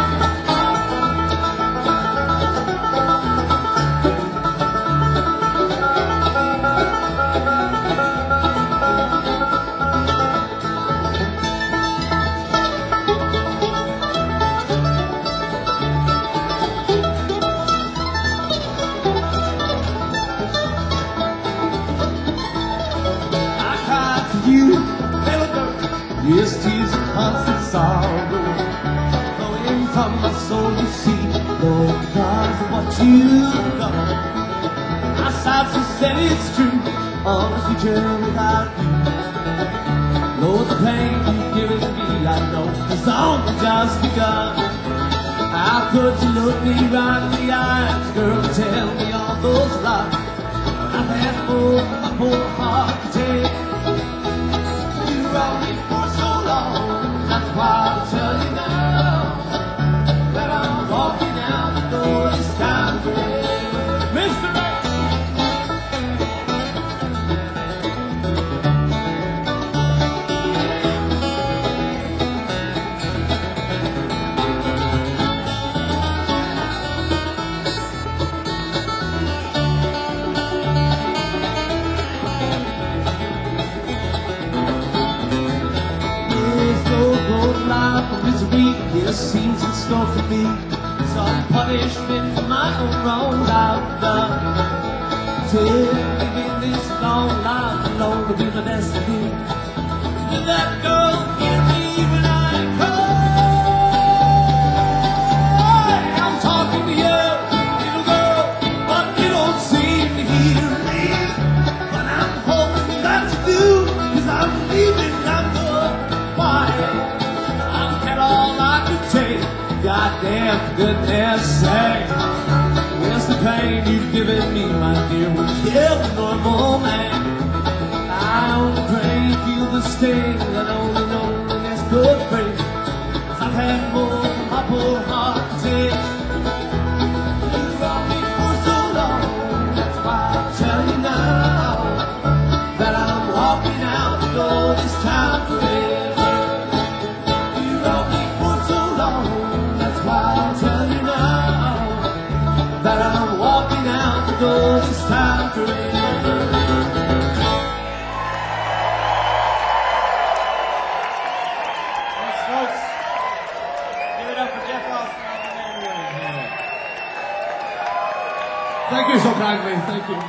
[SPEAKER 1] I cried for you. Yes, tears of constant sorrow flowing from my soul, you see, Lord, because of what you've done. I sighed so said it's true, on this future without you. Lord, the pain you've given me, I know, has only just begun. How could you look me right in the eyes, girl, and tell me all those lies? I've had more than my poor heart to take. You wronged me for so long, that's why I tell you now that I'm walking out the door this time forever. Mr. Man! life of misery, yes, seems in store for me. Some punishment for my own wrongs I've done. Living this long life alone will be my destiny. Did that girl hear me when I cry? I'm talking to you, little girl, but you don't seem to hear me. But I'm hoping that you do, 'cause I'm leaving, I'm going quiet. I've had all I could take, goddamn for goodness sake. Where's the pain you've given me, my dear, will kill a normal man. I only pray you feel the sting that only loneliness could bring. 'Cause I've had more than my poor heart to take. You brought me for so long, that's why I tell you now that I'm walking out the door this time forever. You brought me for so long, that's why I tell you now that I'm walking out the door this time forever.
[SPEAKER 4] Thanks, folks. Give it up for Jeff Austin on the mandolin.
[SPEAKER 1] Thank you so kindly, thank you.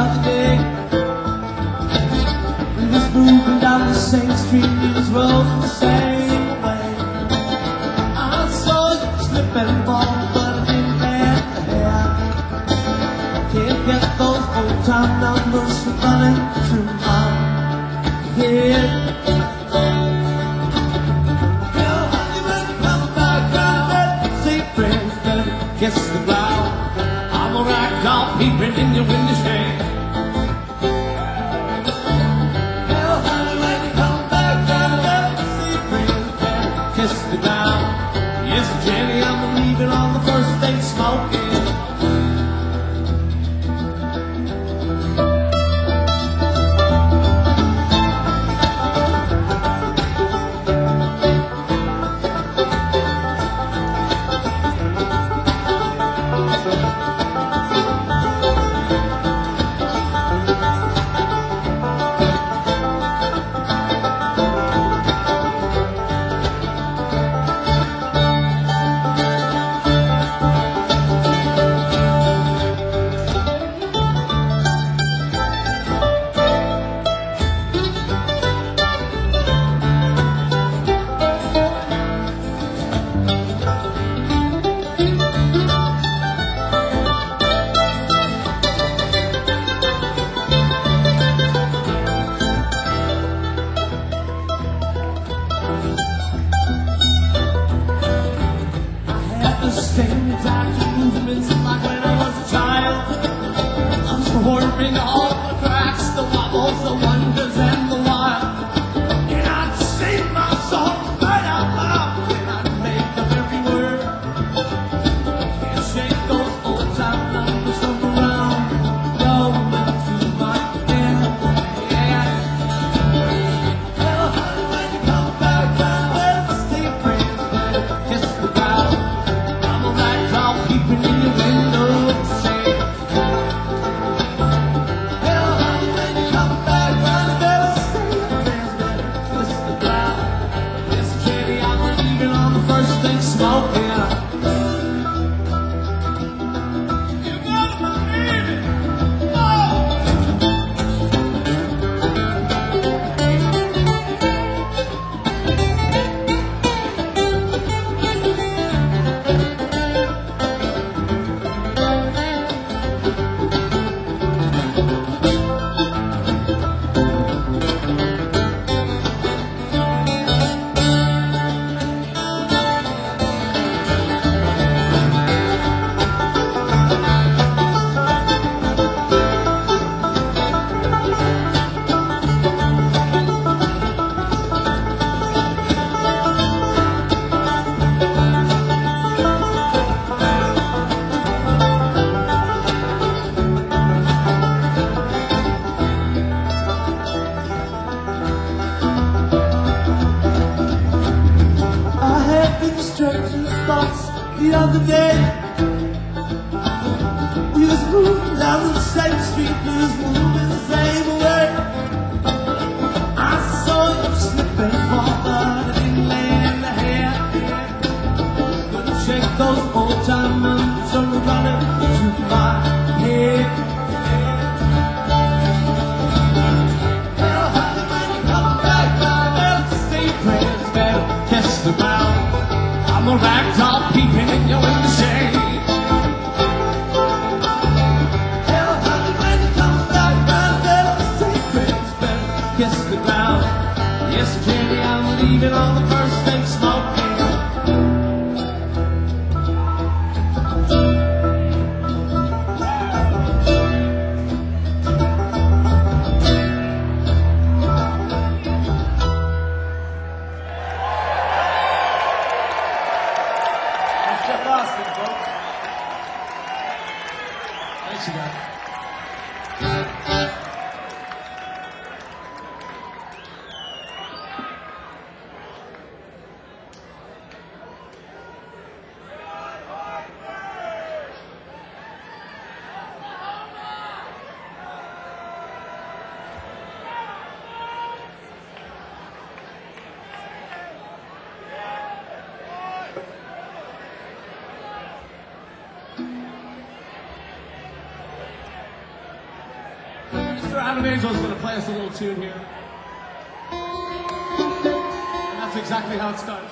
[SPEAKER 1] other day. We was moving down the same street, we was rolling the same way. I saw you slip and fall, but I didn't lend a hand. Can't get those old time numbers from running through my head. Well, honey, when you come back round, let's say friends, better kiss the ground. I'm a rag doll peeping in your window shade. Well, honey, when you come back round, let's say friends, better kiss the ground. Yes, Jenny, I'm leaving on the first day smoking. Same exact movements like when I was a child. Absorbing all the cracks, the wobbles, the wonders, and the wild. And I'd sing my song right out loud, and I'd make up every word. Can't shake those old time numbers from around, going through my head. Yeah. Well, honey, when you come back down, let's stay friends, better kiss the ground. Peeping in your window, say, well, honey, when you come back round, you better stay friends, better kiss the ground. Yes, Jenny, I'm leaving on the first thing smoking. You gotta believe it. Thoughts the other day. We was moving down the same street, we was moving the same way. I saw you slip and fall, but I didn't lend a hand. Couldn't shake those old time memories from running through my head. Well, honey, when you come back down, let's stay friends, better kiss the ground. I'm a rag doll peeping in your window shade. Well, honey, when you come back round, better stay friends, better kiss the ground. Yes, Jenny, I'm leaving on the first thing smoking. Thanks, you guys. Mr. Adam Angel's going to play us a little tune here. And that's exactly how it starts.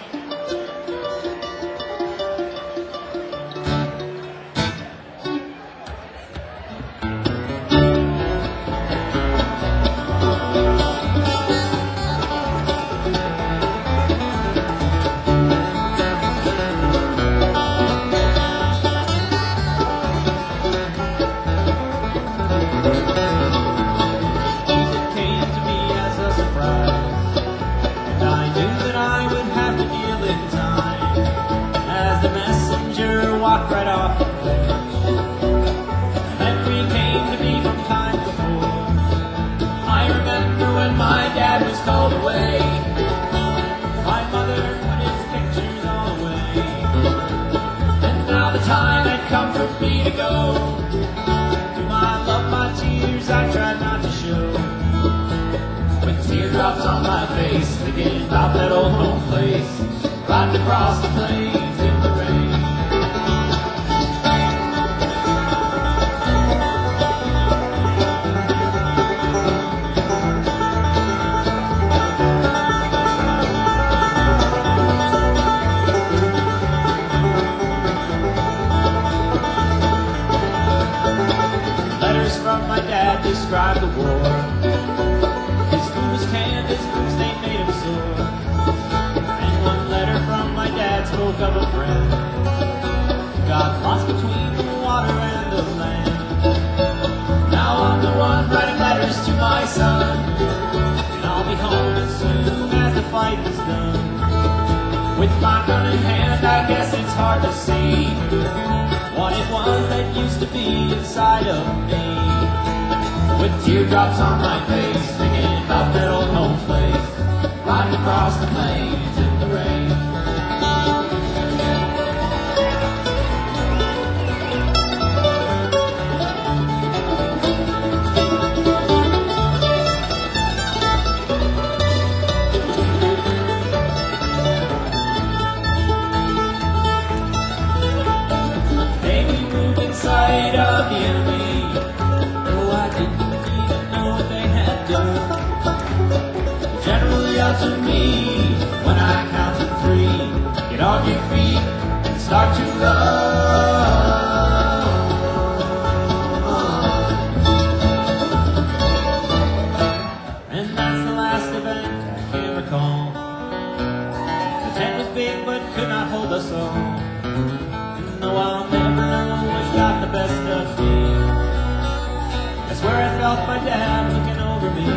[SPEAKER 2] Walked right off the porch. Memory came to me from time before. I remember when my dad was called away. My mother put his pictures all away. And now the time had come for me to go. To my love, my tears I tried not to show. With teardrops on my face, thinking about that old home place, riding across the plains in the rain. From my dad described the war. His food was canned, his boots they made him sore. And one letter from my dad spoke of a friend who got lost between the water and the land. Now I'm the one writing letters to my son, and I'll be home as soon as the fight is done. With my gun in hand, I guess it's hard to see what it was that used to be inside of me. With teardrops on my face, thinking about that old home place, riding across the plains in the rain. They moved inside of the enemy. Oh, I didn't what they had done. General yelled to me when I counted 3. Get on your feet and start to run. And that's the last event I can recall. The tent was big but could not hold us all. And though I'll never know what got the best of me, that's where I felt my dad looking over me.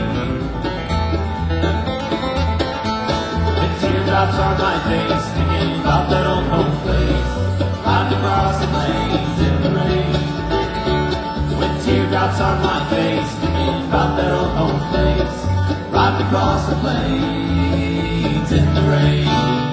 [SPEAKER 2] With teardrops on my face, thinking about that old home place, riding across the plains in the rain. With teardrops on my face, thinking about that old home place, riding across the plains in the rain.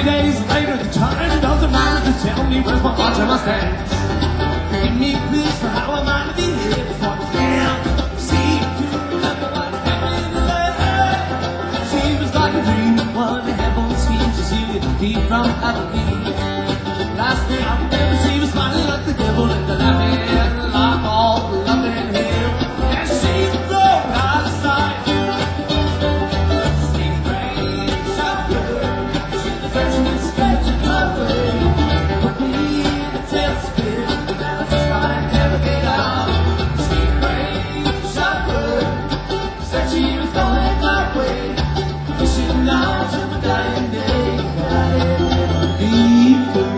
[SPEAKER 1] days later, they turned up the mind to tell me where's my heart and my stand. Gave me clues for how I'm out to be here for damn. See, to remember what happened there. She was like a dream, one heaven seems to see it deep from Halloween. Last thing I remember, she was smiling like the devil and the laughing like all the loving hell. And she broke out of sight. Sneak rain, shot her. She was searching and scratching my way. Put me in a tailspin, and I just might never get out. Sneak rain, shot her. Said she was going my way. Wishing now to my dying day that I had never been through.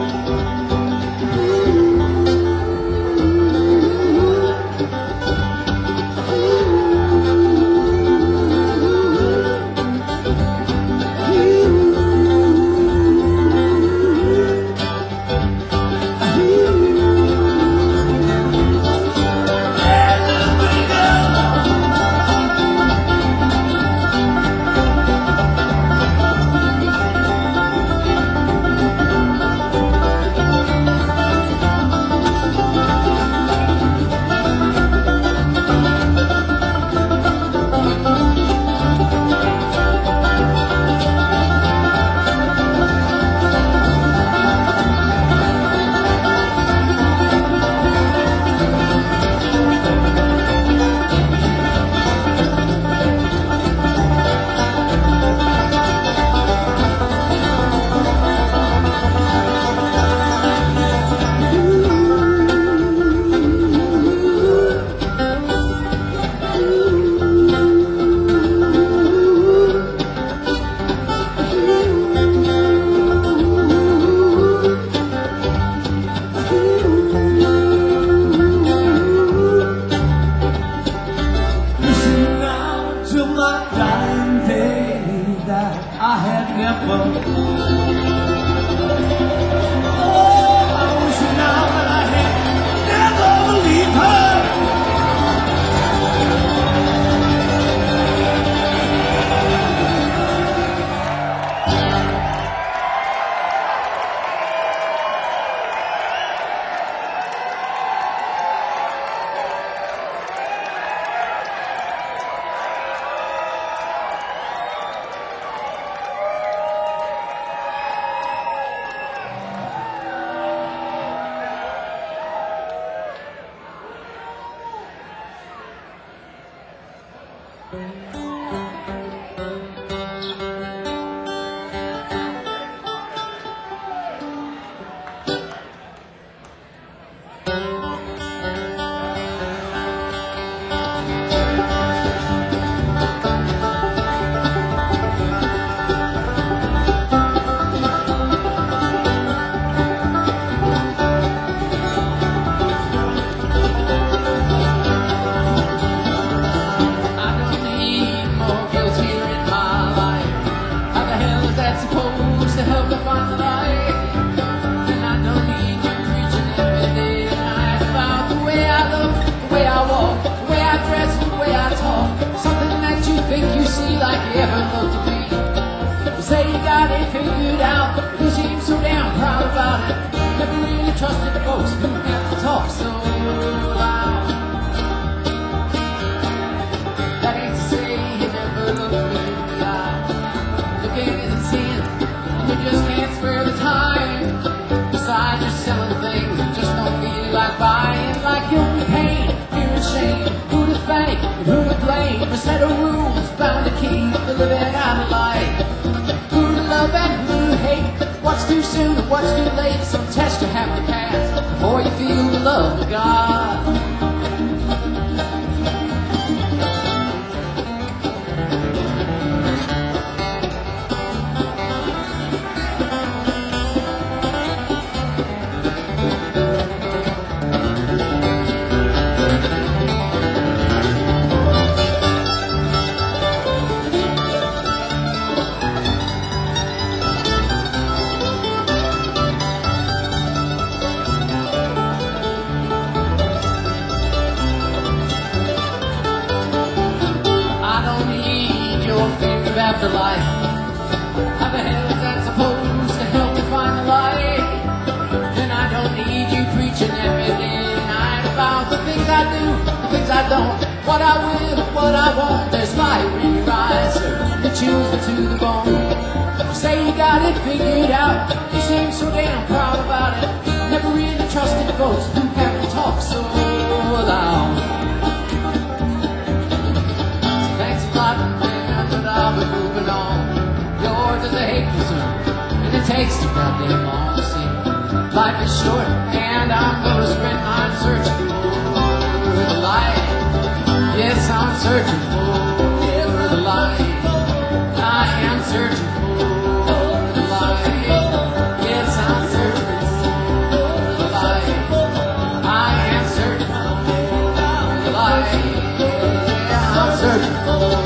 [SPEAKER 2] Afterlife, how the hell is that supposed to help? what I will, what I want. There's fire in your eyes, sir. You choose me to the bone. You say you got it figured out. You seem so damn proud about it. Never really trusted folks who have to talk so loud. Thanks a lot, man, but I'll be moving on. Yours is a hate concern, and it takes too goddamn long to see. Life is short, and I'm gonna spend mine searching for the light. Yes, I'm searching for the light. I am searching for the light. Yes, I'm searching for the light. I am searching for the light. Yeah, I'm searching for.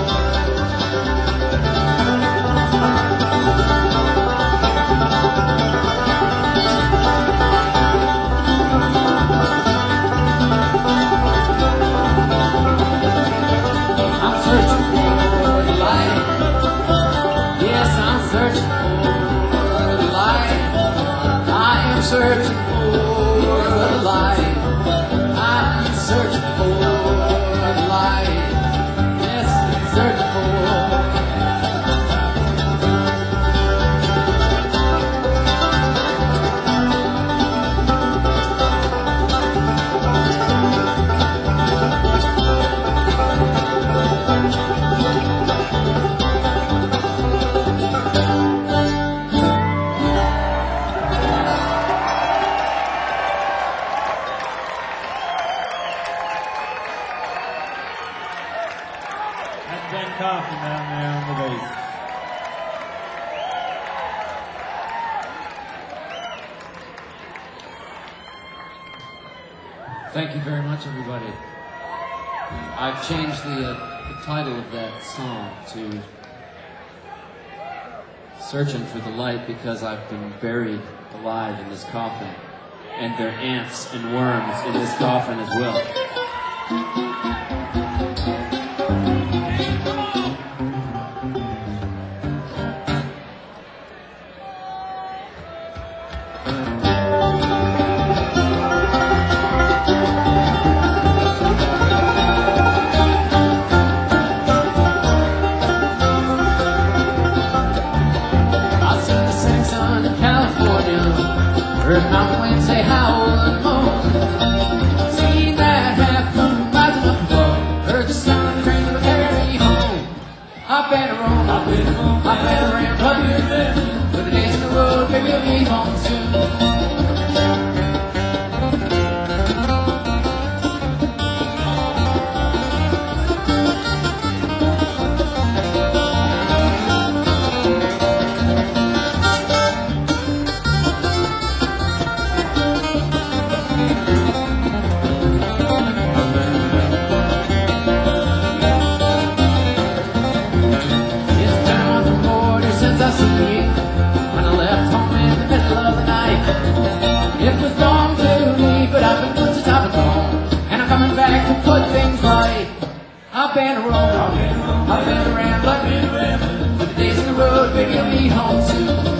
[SPEAKER 2] Searching for the light. I'm searching for the light. Yes, I'm searching
[SPEAKER 4] Coffin down there on the bass.
[SPEAKER 3] Thank you very much, everybody. I've changed the title of that song to Searching for the Light because I've been buried alive in this coffin, and there are ants and worms in this coffin as well. Heard mountain winds say howl and moan. Seen that half moon rising up above. Heard the sound of the train that carry me home. I've been around, I've been around, but the days in the road, baby, will be home soon. When I left home in the middle of the night, it was long to me, but I've been good since I've been gone, and I'm coming back to put things right. I've been around, but the days on the road, baby, I'll be home soon.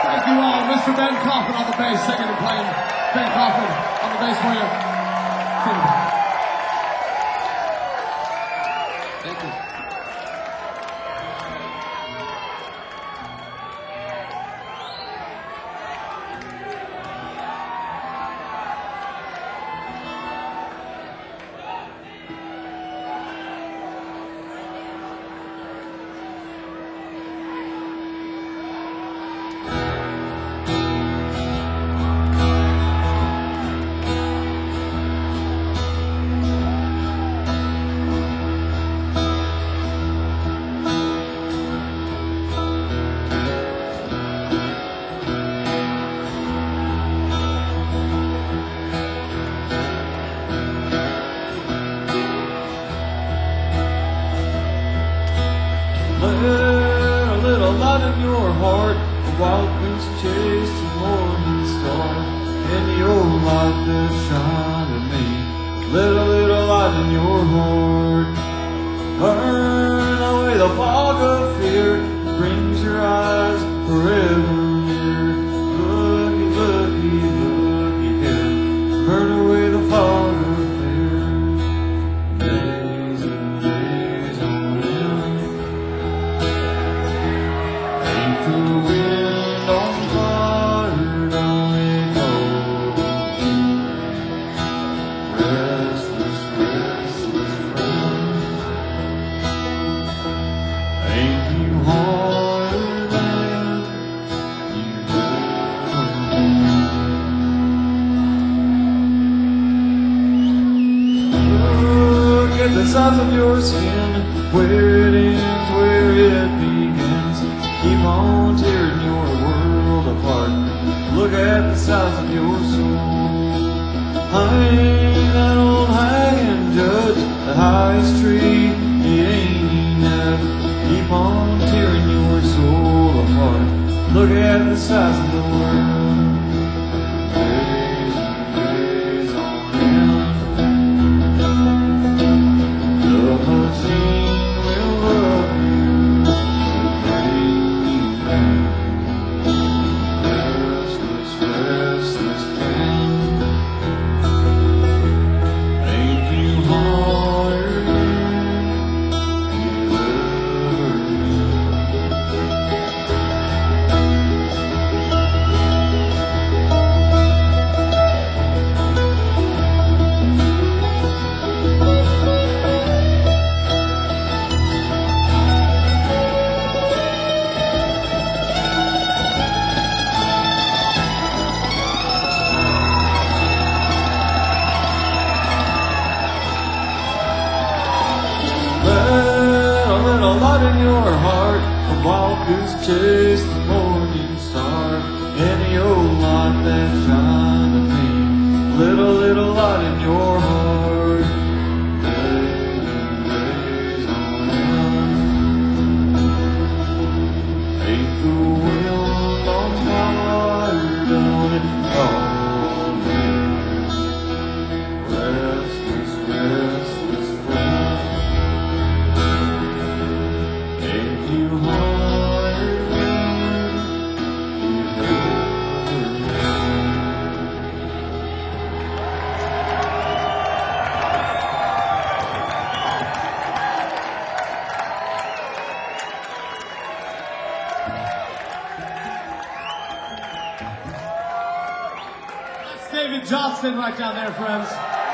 [SPEAKER 1] Thank you all. Mr. Ben Coffin on the bass, singing and playing. Ben Coffin on the bass for you. Thank you.
[SPEAKER 4] A little light in your heart, a wild goose chase, a morning star, and the old light that shine in me. Let a little light in your heart, burn away the fog of fear, that brings your eyes forever near. Looky, looky, looky here, burn away the fog of fear. Days and days on end. Ain't the wind on fire, don't it cold? Restless, restless friend. Ain't you harder than you've ever been? Look at the size of your skin, where it ends, where it begins. Keep on tearing your world apart. Look at the size of your soul. I ain't that old hanging judge, the highest tree, it ain't enough. Keep on tearing your soul apart. Look at the size of the world. Days and days on end. The machine will love you. Restless, restless friend. Ain't you harder than you've ever Let a little light in your heart, a wild goose chase the morning star, any old light that shine in me. Let a little light in your heart. Days and days on end. Ain't the wind on fire, don't it call me? Restless, restless friend. Ain't you harder than you've ever been?
[SPEAKER 1] That's David Johnston right down there, friends.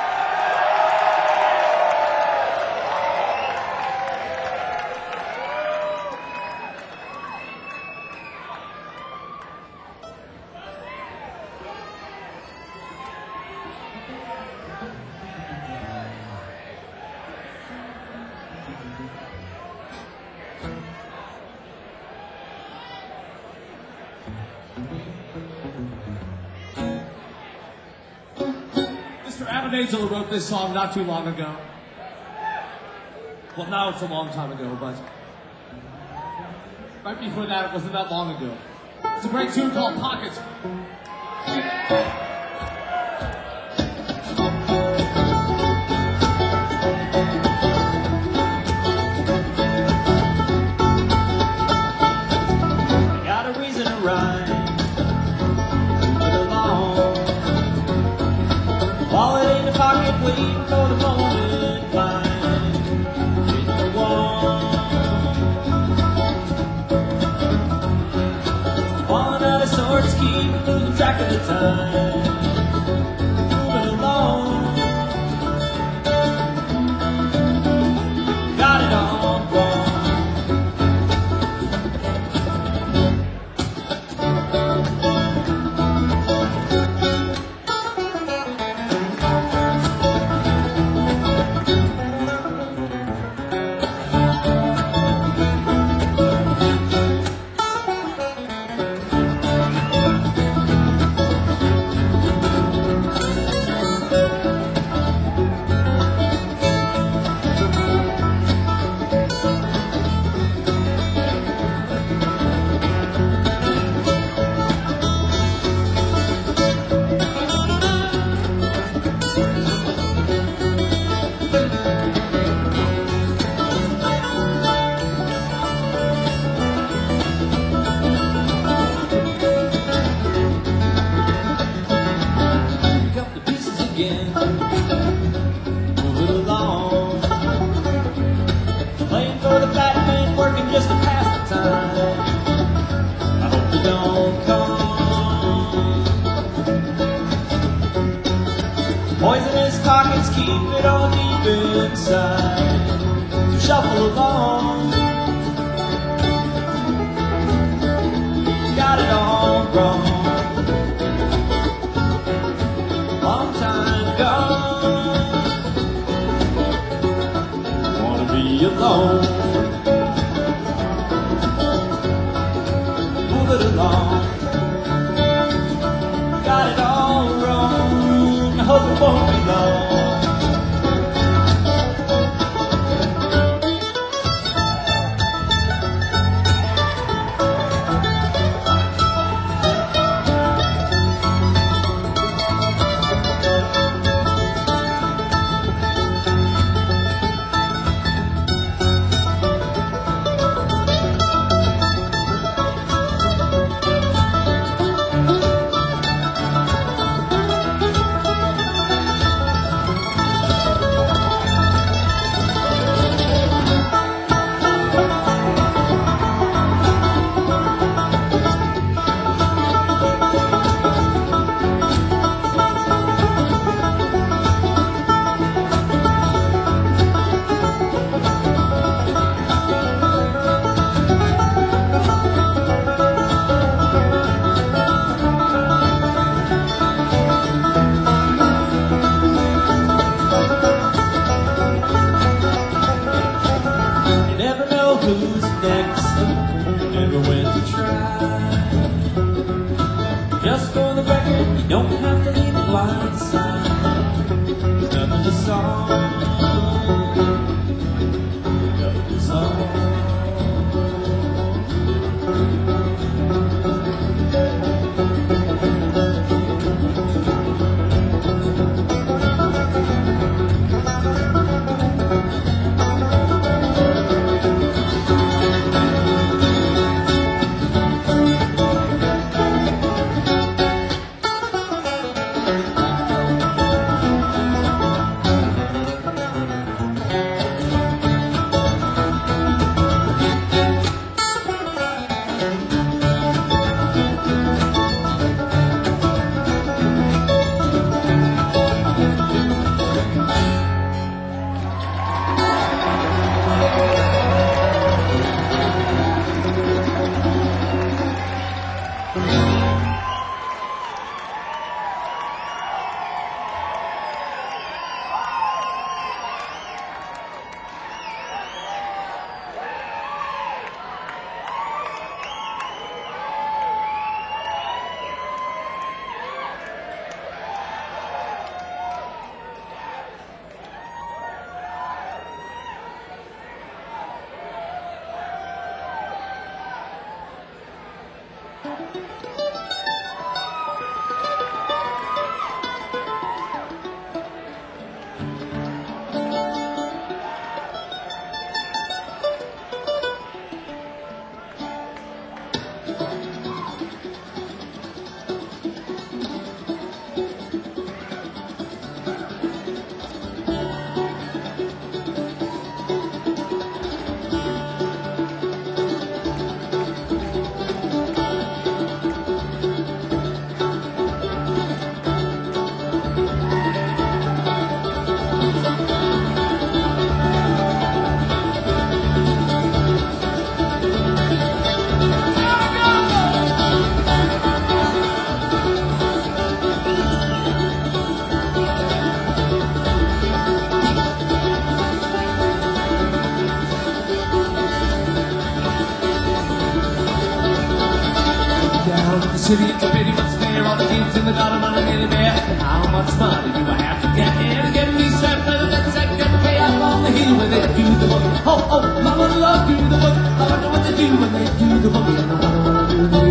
[SPEAKER 1] Mr. Adam Angel wrote this song not too long ago. Well, now it's a long time ago, but right before that, it wasn't that long ago. It's a great tune called Pockets.
[SPEAKER 2] Got a reason to rhyme.
[SPEAKER 4] for the moment blind. Hit the wall. Falling out of sorts, keep losing track of the time. Moving along. Got it all wrong. Moving along, playing for the fat man, working just to pass the time. I hope they don't come. Poisonous pockets keep it all deep inside. So shuffle along. Got it all wrong. Long time gone. Wanna be alone. Move it along. Got it all wrong. I hope it won't be long.
[SPEAKER 1] down in the city, it's a pity what's fair. All the kids in the garden running nearly bare. How much money do I have to get here to get me set for the next second? Way up on the hill when they do the boogie. Oh, oh, mama love do the boogie. I wonder what they do when they do the boogie. And I wonder what they do.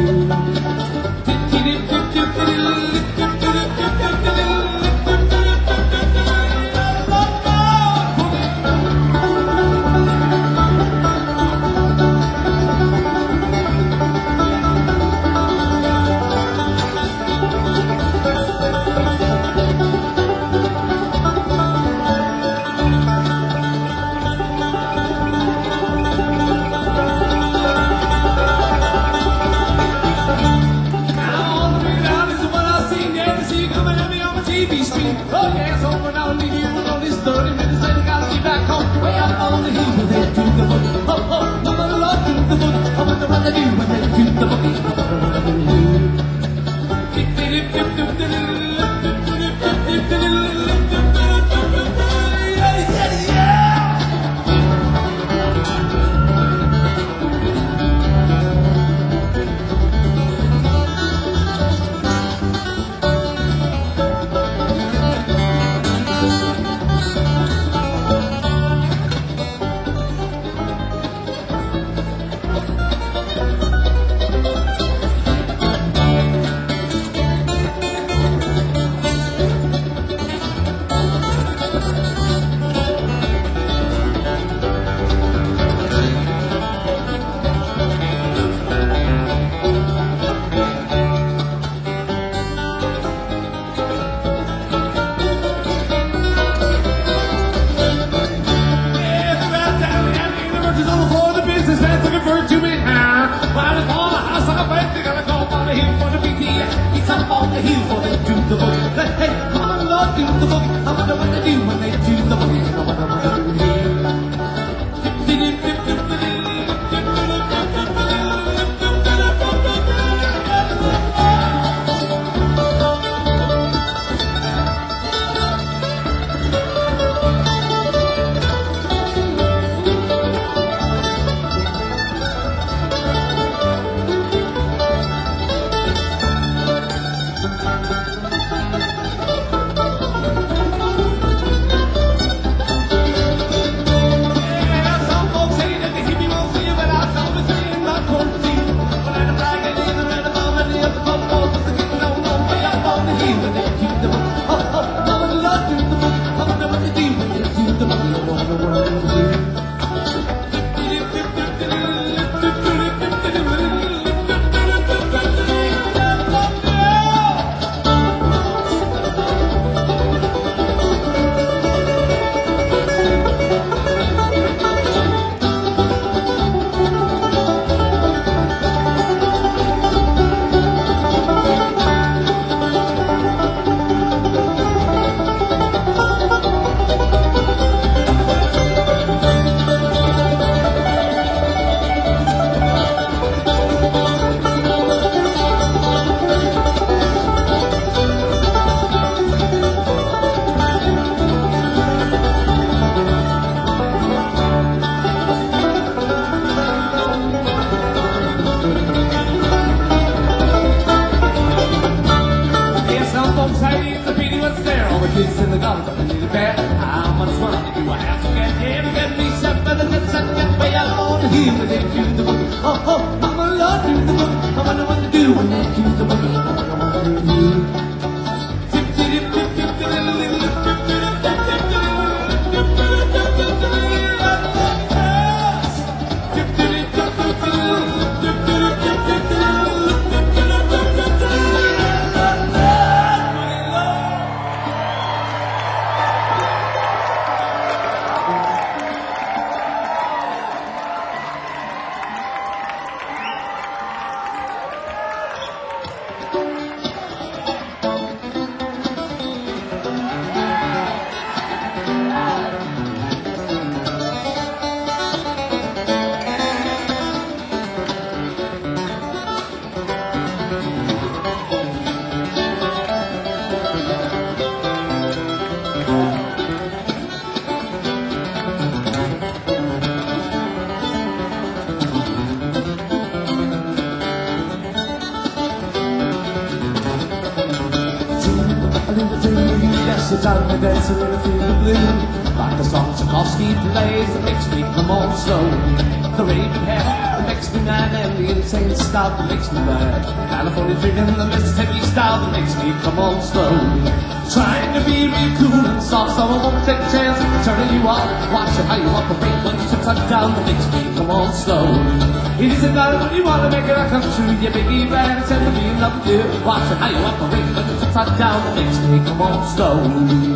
[SPEAKER 1] in the dream of you. Yes, it's out and dancing in a field of blue. Like the song Tchaikovsky plays that makes me come on slowly. The raving hair that makes me mad, and the insane style that makes me mad. California freedom, the Mississippi style that makes me come on slowly. Trying to be real cool and soft, so I won't take a chance of turning you off. Watching how you operate when you touch down that makes me come on slowly. It isn't that when you want to make it come true. You make me bad and tend to be in love with you. Watching how you operate when you touch down that makes me come on slowly.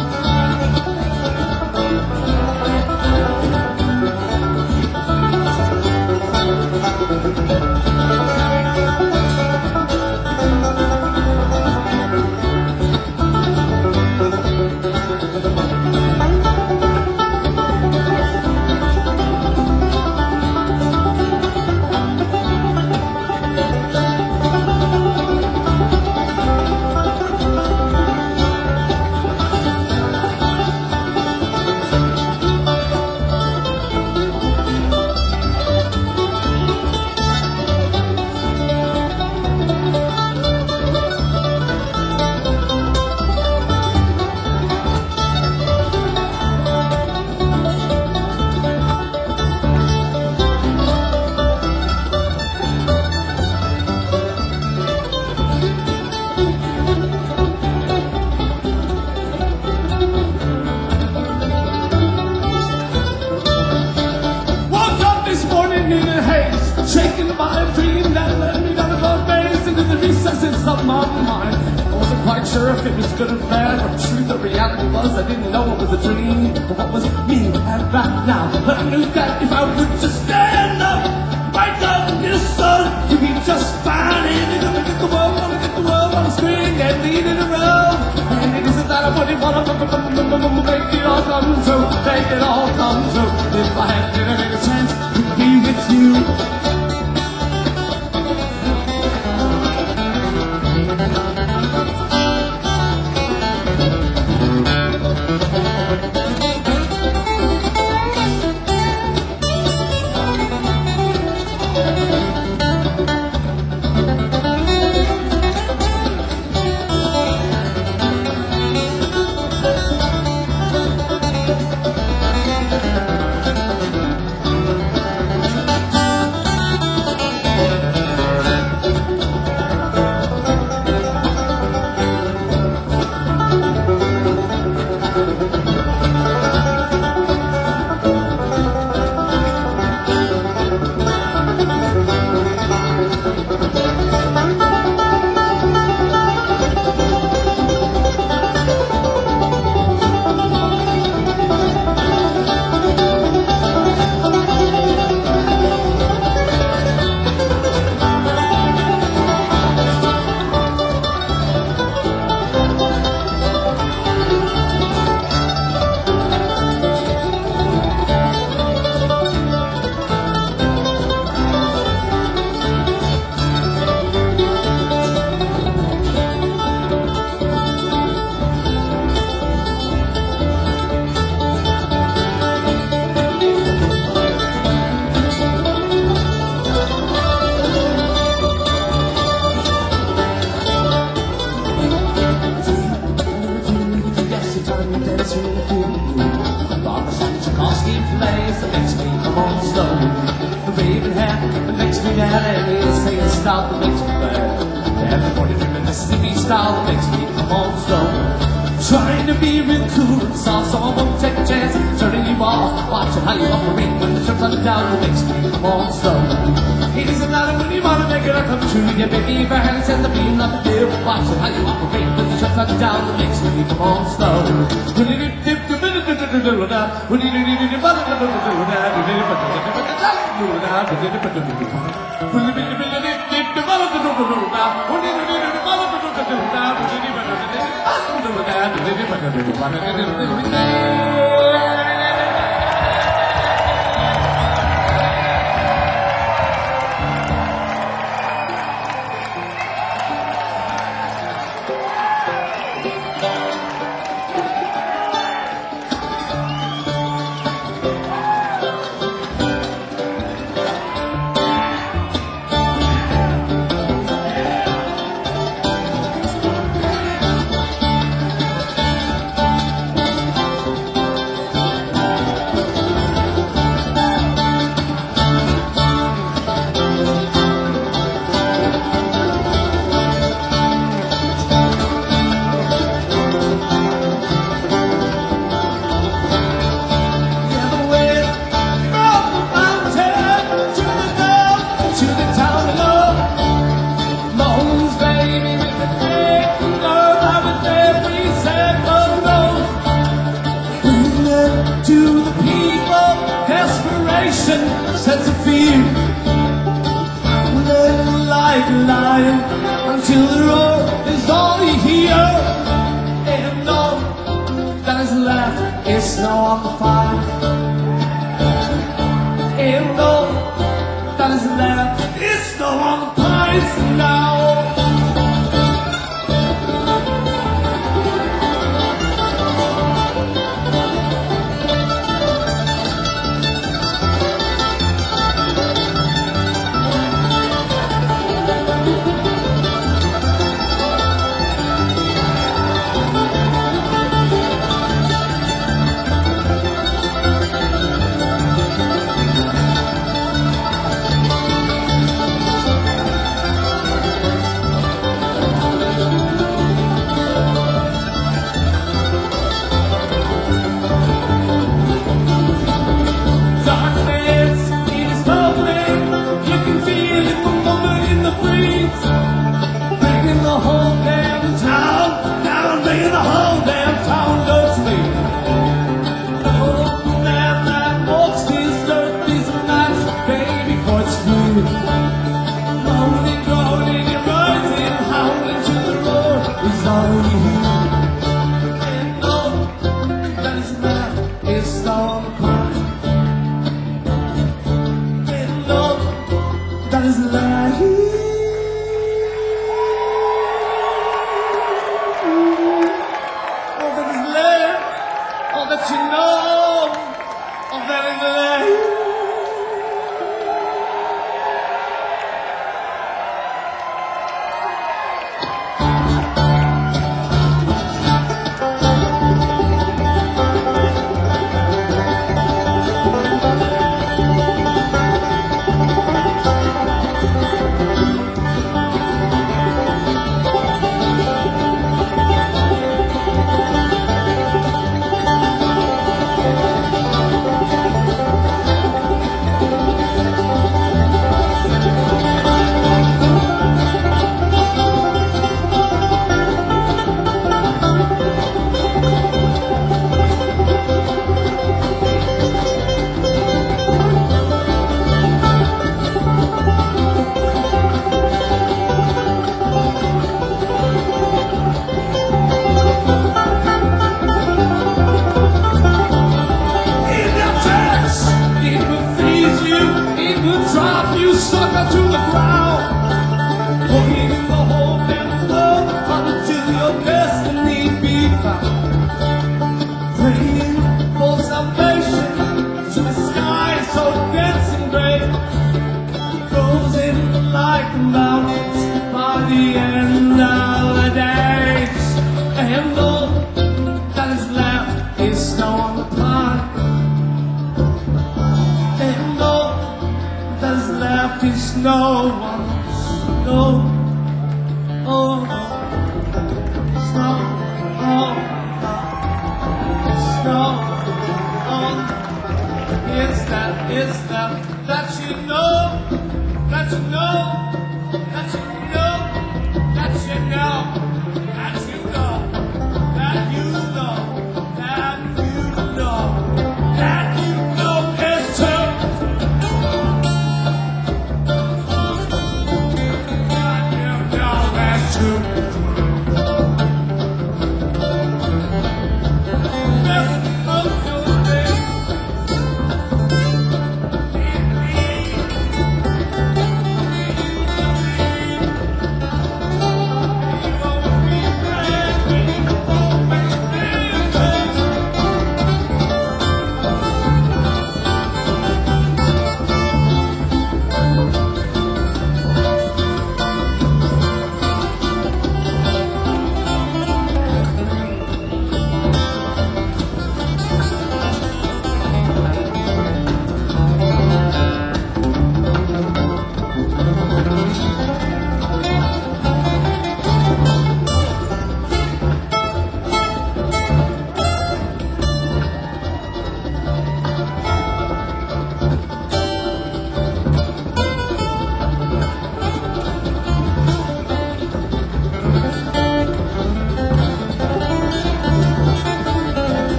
[SPEAKER 1] Shaken by a dream that led me down a blood maze into the recesses of my mind. I wasn't quite sure if it was good or bad, or truth or reality was. I didn't know it was a dream, but what was me and right now. But I knew that if I would just stand up, right up in the sun, you'd be just fine. And you're gonna get the world on a string and lead it around. And it isn't that I wouldn't want to make it all come true, make it all come true. If I had given it a chance to be with you. Tchaikovsky plays that makes me come on slow. The raving hair that makes me mad, and the insane style that makes me bad. The California dream and Mississippi style that makes me come on slow. Trying to be real cool and soft, so I won't take a chance turning you off. Watching how you operate when the chips are down that makes me come on slow. It doesn't matter when you want to make it come true. You make me for hands and the beam of the deal. Watching how you operate when the chips are down that makes me come on slow. lying until the roar is all you hear. And all that is left is snow on the fire. And all that is left is snow on the pines now.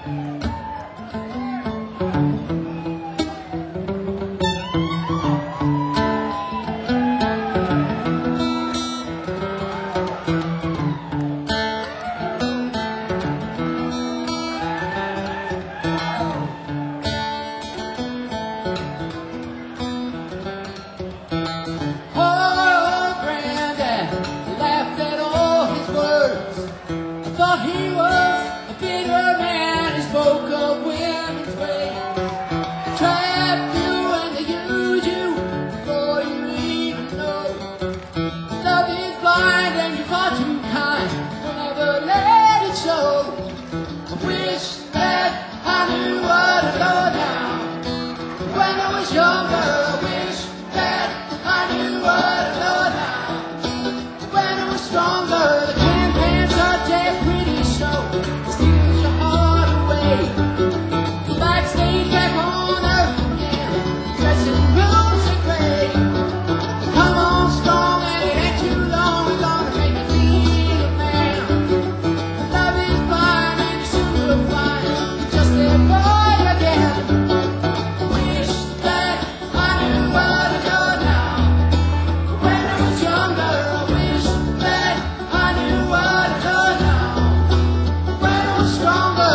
[SPEAKER 3] Oh, Granddad laughed at all his words. I thought he was a bitter man. He spoke of women's ways. They trap you and they use you before you even know. Love is blind and you're far too kind. You'll never let it show. I wish that I knew what to go now. When I was younger, I wish that I knew what to know now. When I was stronger, the campaigns are dead pretty show. Steals your heart away. Backstage back on earth again. Dressing rooms in gray. Come on strong and it ain't too long. We're gonna make you feel a man. Love is blind and you soon will find you're just a boy again. Wish that I knew what to know now. When I was younger, I wish that I knew what to know now. When I was stronger.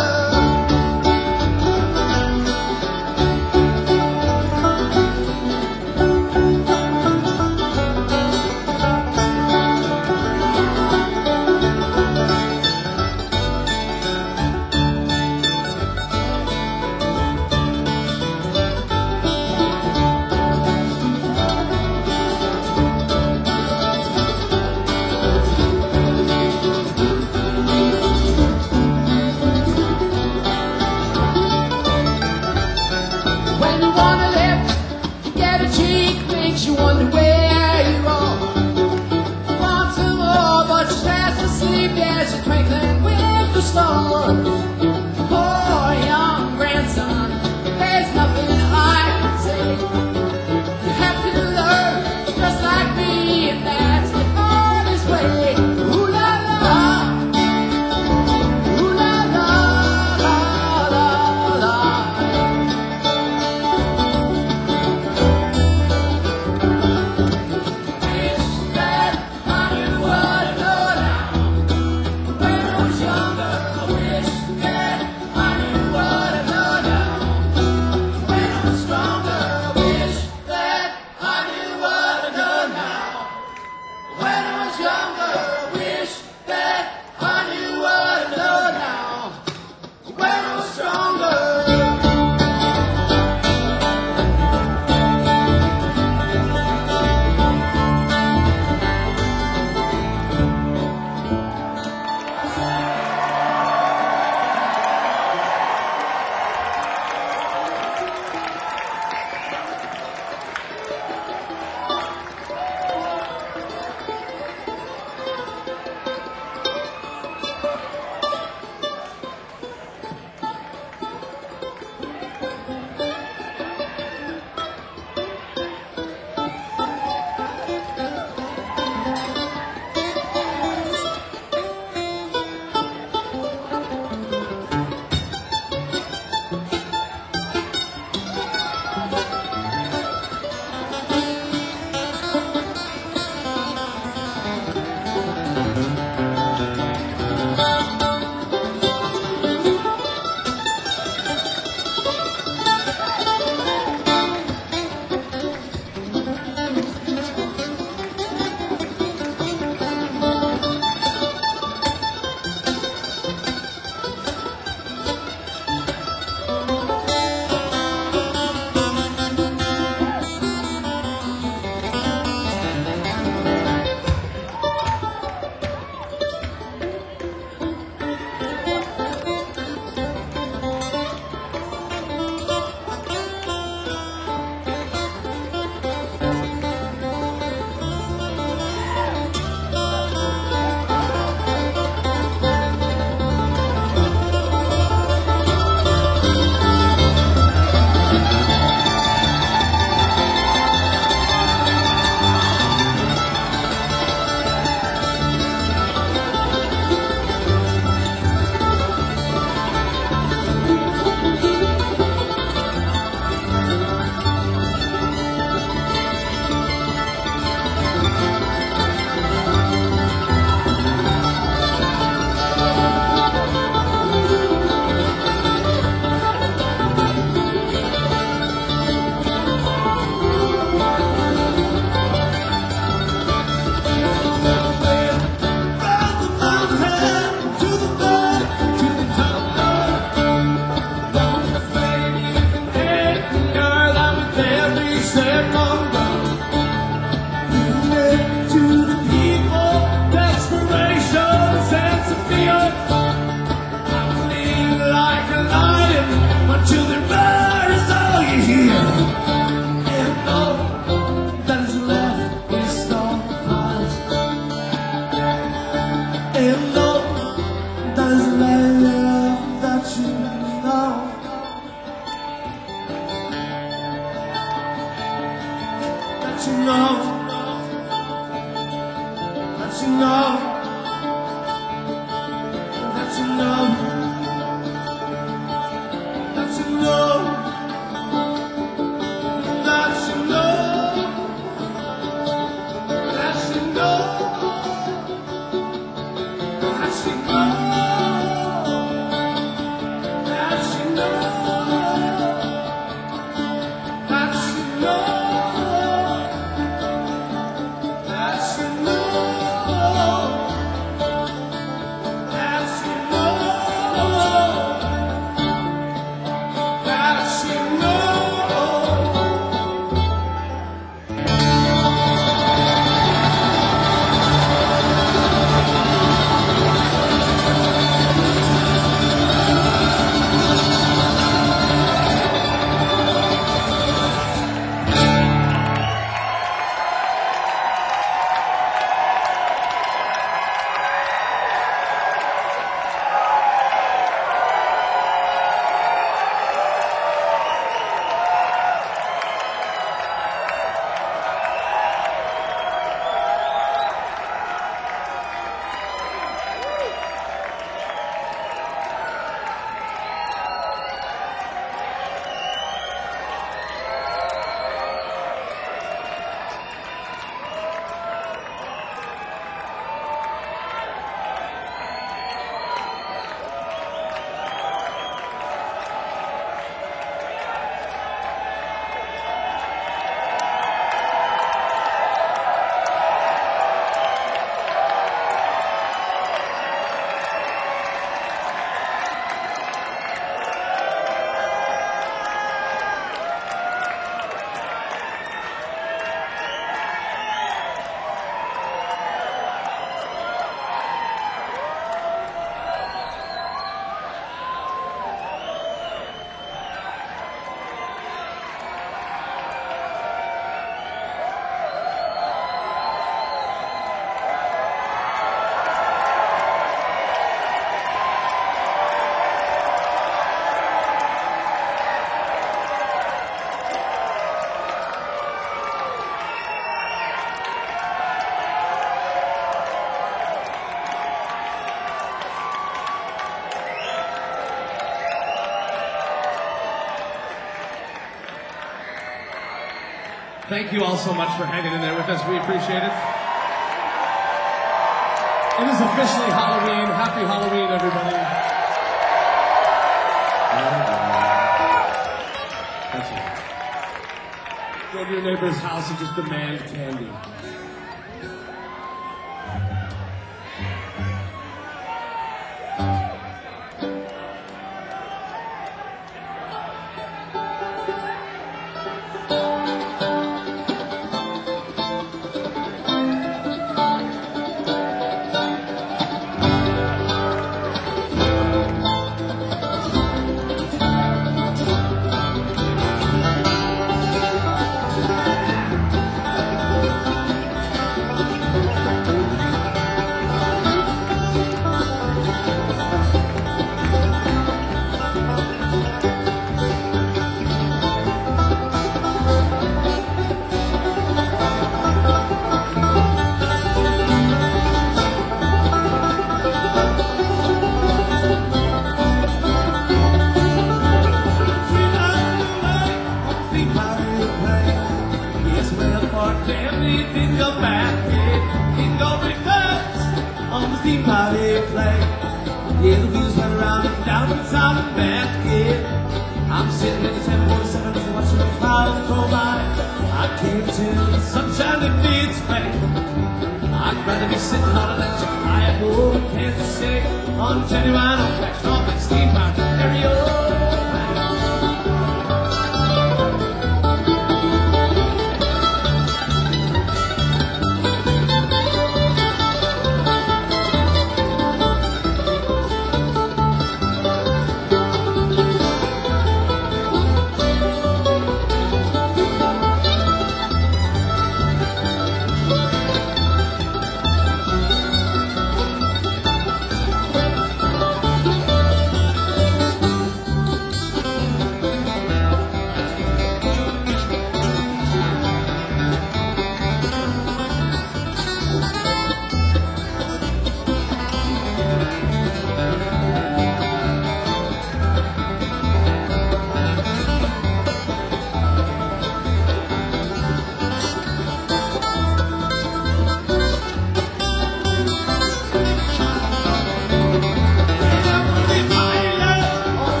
[SPEAKER 3] When you want a lip, you get a cheek, makes you wonder where you are. You want some more, but you're fast asleep as you're twinkling with the stars. Poor young grandson, there's nothing I can say. You have to learn just like me, and that's the hardest way. Ooh la la, ooh la la, la la la. Wish that I knew what I know now. When I was younger, I wish
[SPEAKER 1] Thank you all so much for hanging in there with us. We appreciate it. It is officially Halloween. Happy Halloween, everybody. Go to your neighbor's house and just demand candy.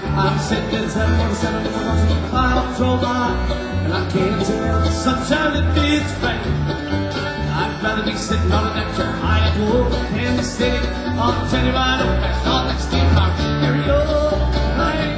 [SPEAKER 1] I'm sitting in 747 with the clouds roll by, and I can't tell the sunshine if it's rain. I'd rather be sitting on a deck chair high up over Kansas City, on a Telluride or past all that steam car aeroplane.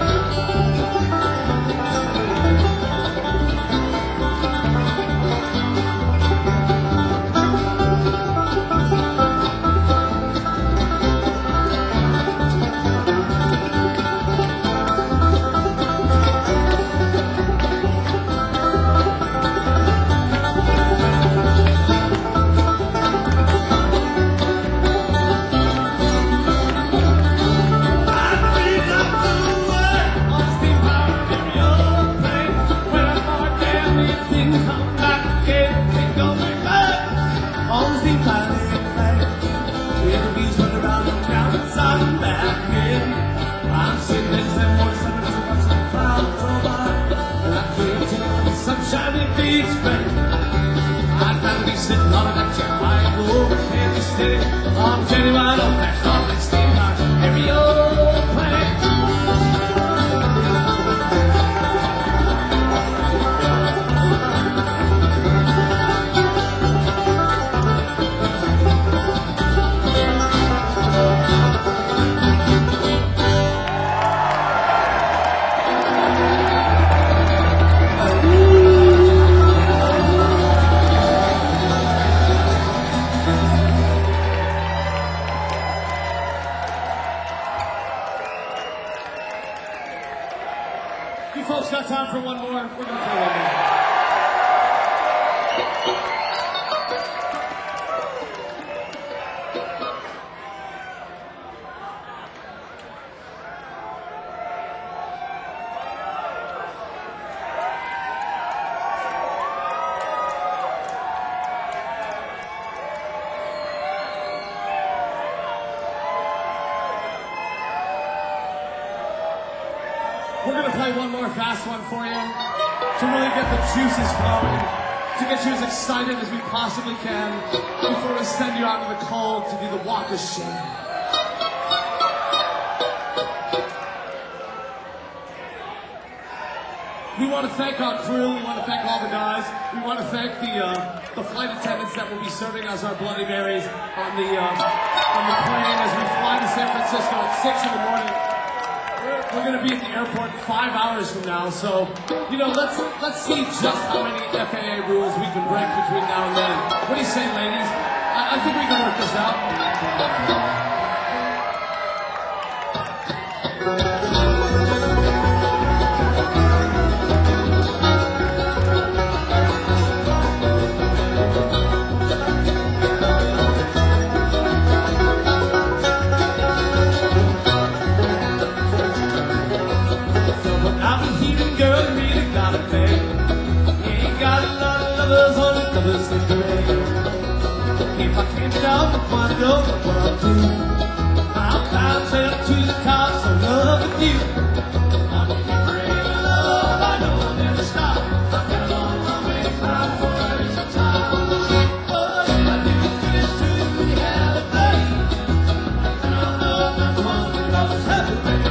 [SPEAKER 1] I'd rather be sitting on a deck chair high over Kansas City, on Telluride or past all that steam car aeroplane. You folks got time for one more? We're gonna play one more. We're going to play one more fast one for you to really get the juices flowing, to get you as excited as we possibly can before we send you out in the cold to do the walk of shame. We want to thank our crew. We want to thank all the guys. We want to thank the flight attendants that will be serving us our Bloody Marys on the plane as we fly to San Francisco at 6 in the morning. We're going to be at the airport 5 hours from now, so, you know, let's see just how many FAA rules we can break between now and then. What do you say, ladies? I think we can work this out. If I came down to find out what I'll do, I'll climb up to the top, so love with you. I'm getting ready to love, I know I'll never stop. I've got a long way to climb for some time. But if I do this to you, have a baby, and I'll know I'm the one that always has a baby.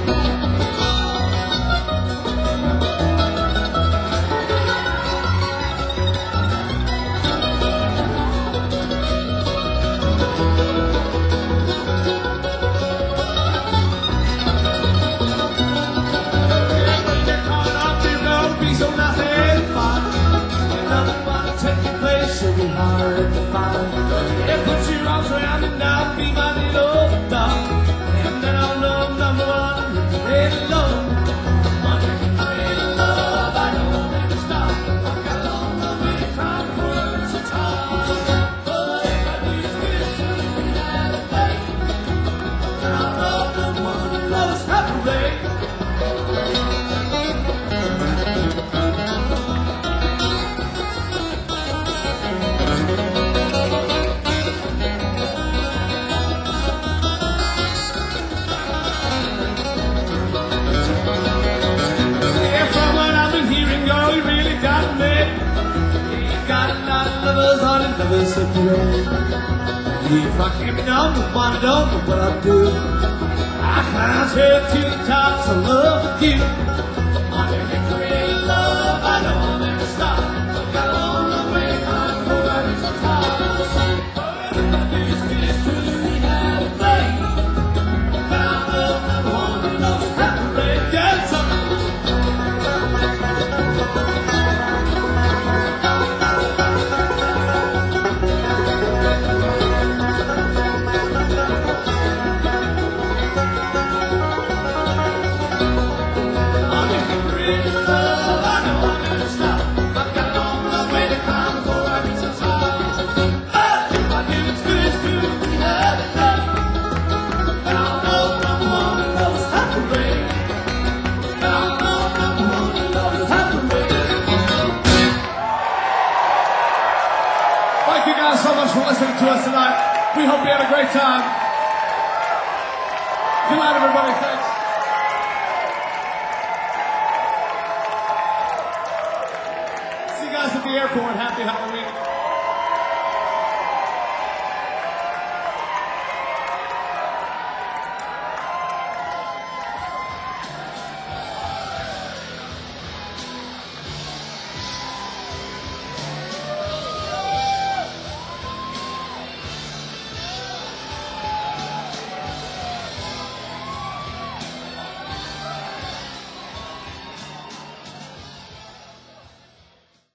[SPEAKER 1] Yeah, put your arms around and I'll be my little dog. And then I'll know number one, ready love. I'm ready to love, I don't ever stop. I've got a long way to climb for some time. But if I do this, we have a baby. And I'll know number one, love is separate. Lovers separate. If I can't be number one, I don't know what I'll do. I climb straight to the top, so love you. On your hickory love, I know I'll never stop. I've got a long way to climb before I reach the top. This is true, we had a play. But I'm the number one who knows how to play. Yes, thank you guys so much for listening to us tonight. We hope you had a great time. Good night, everybody. Thanks. See you guys at the airport. Happy Halloween.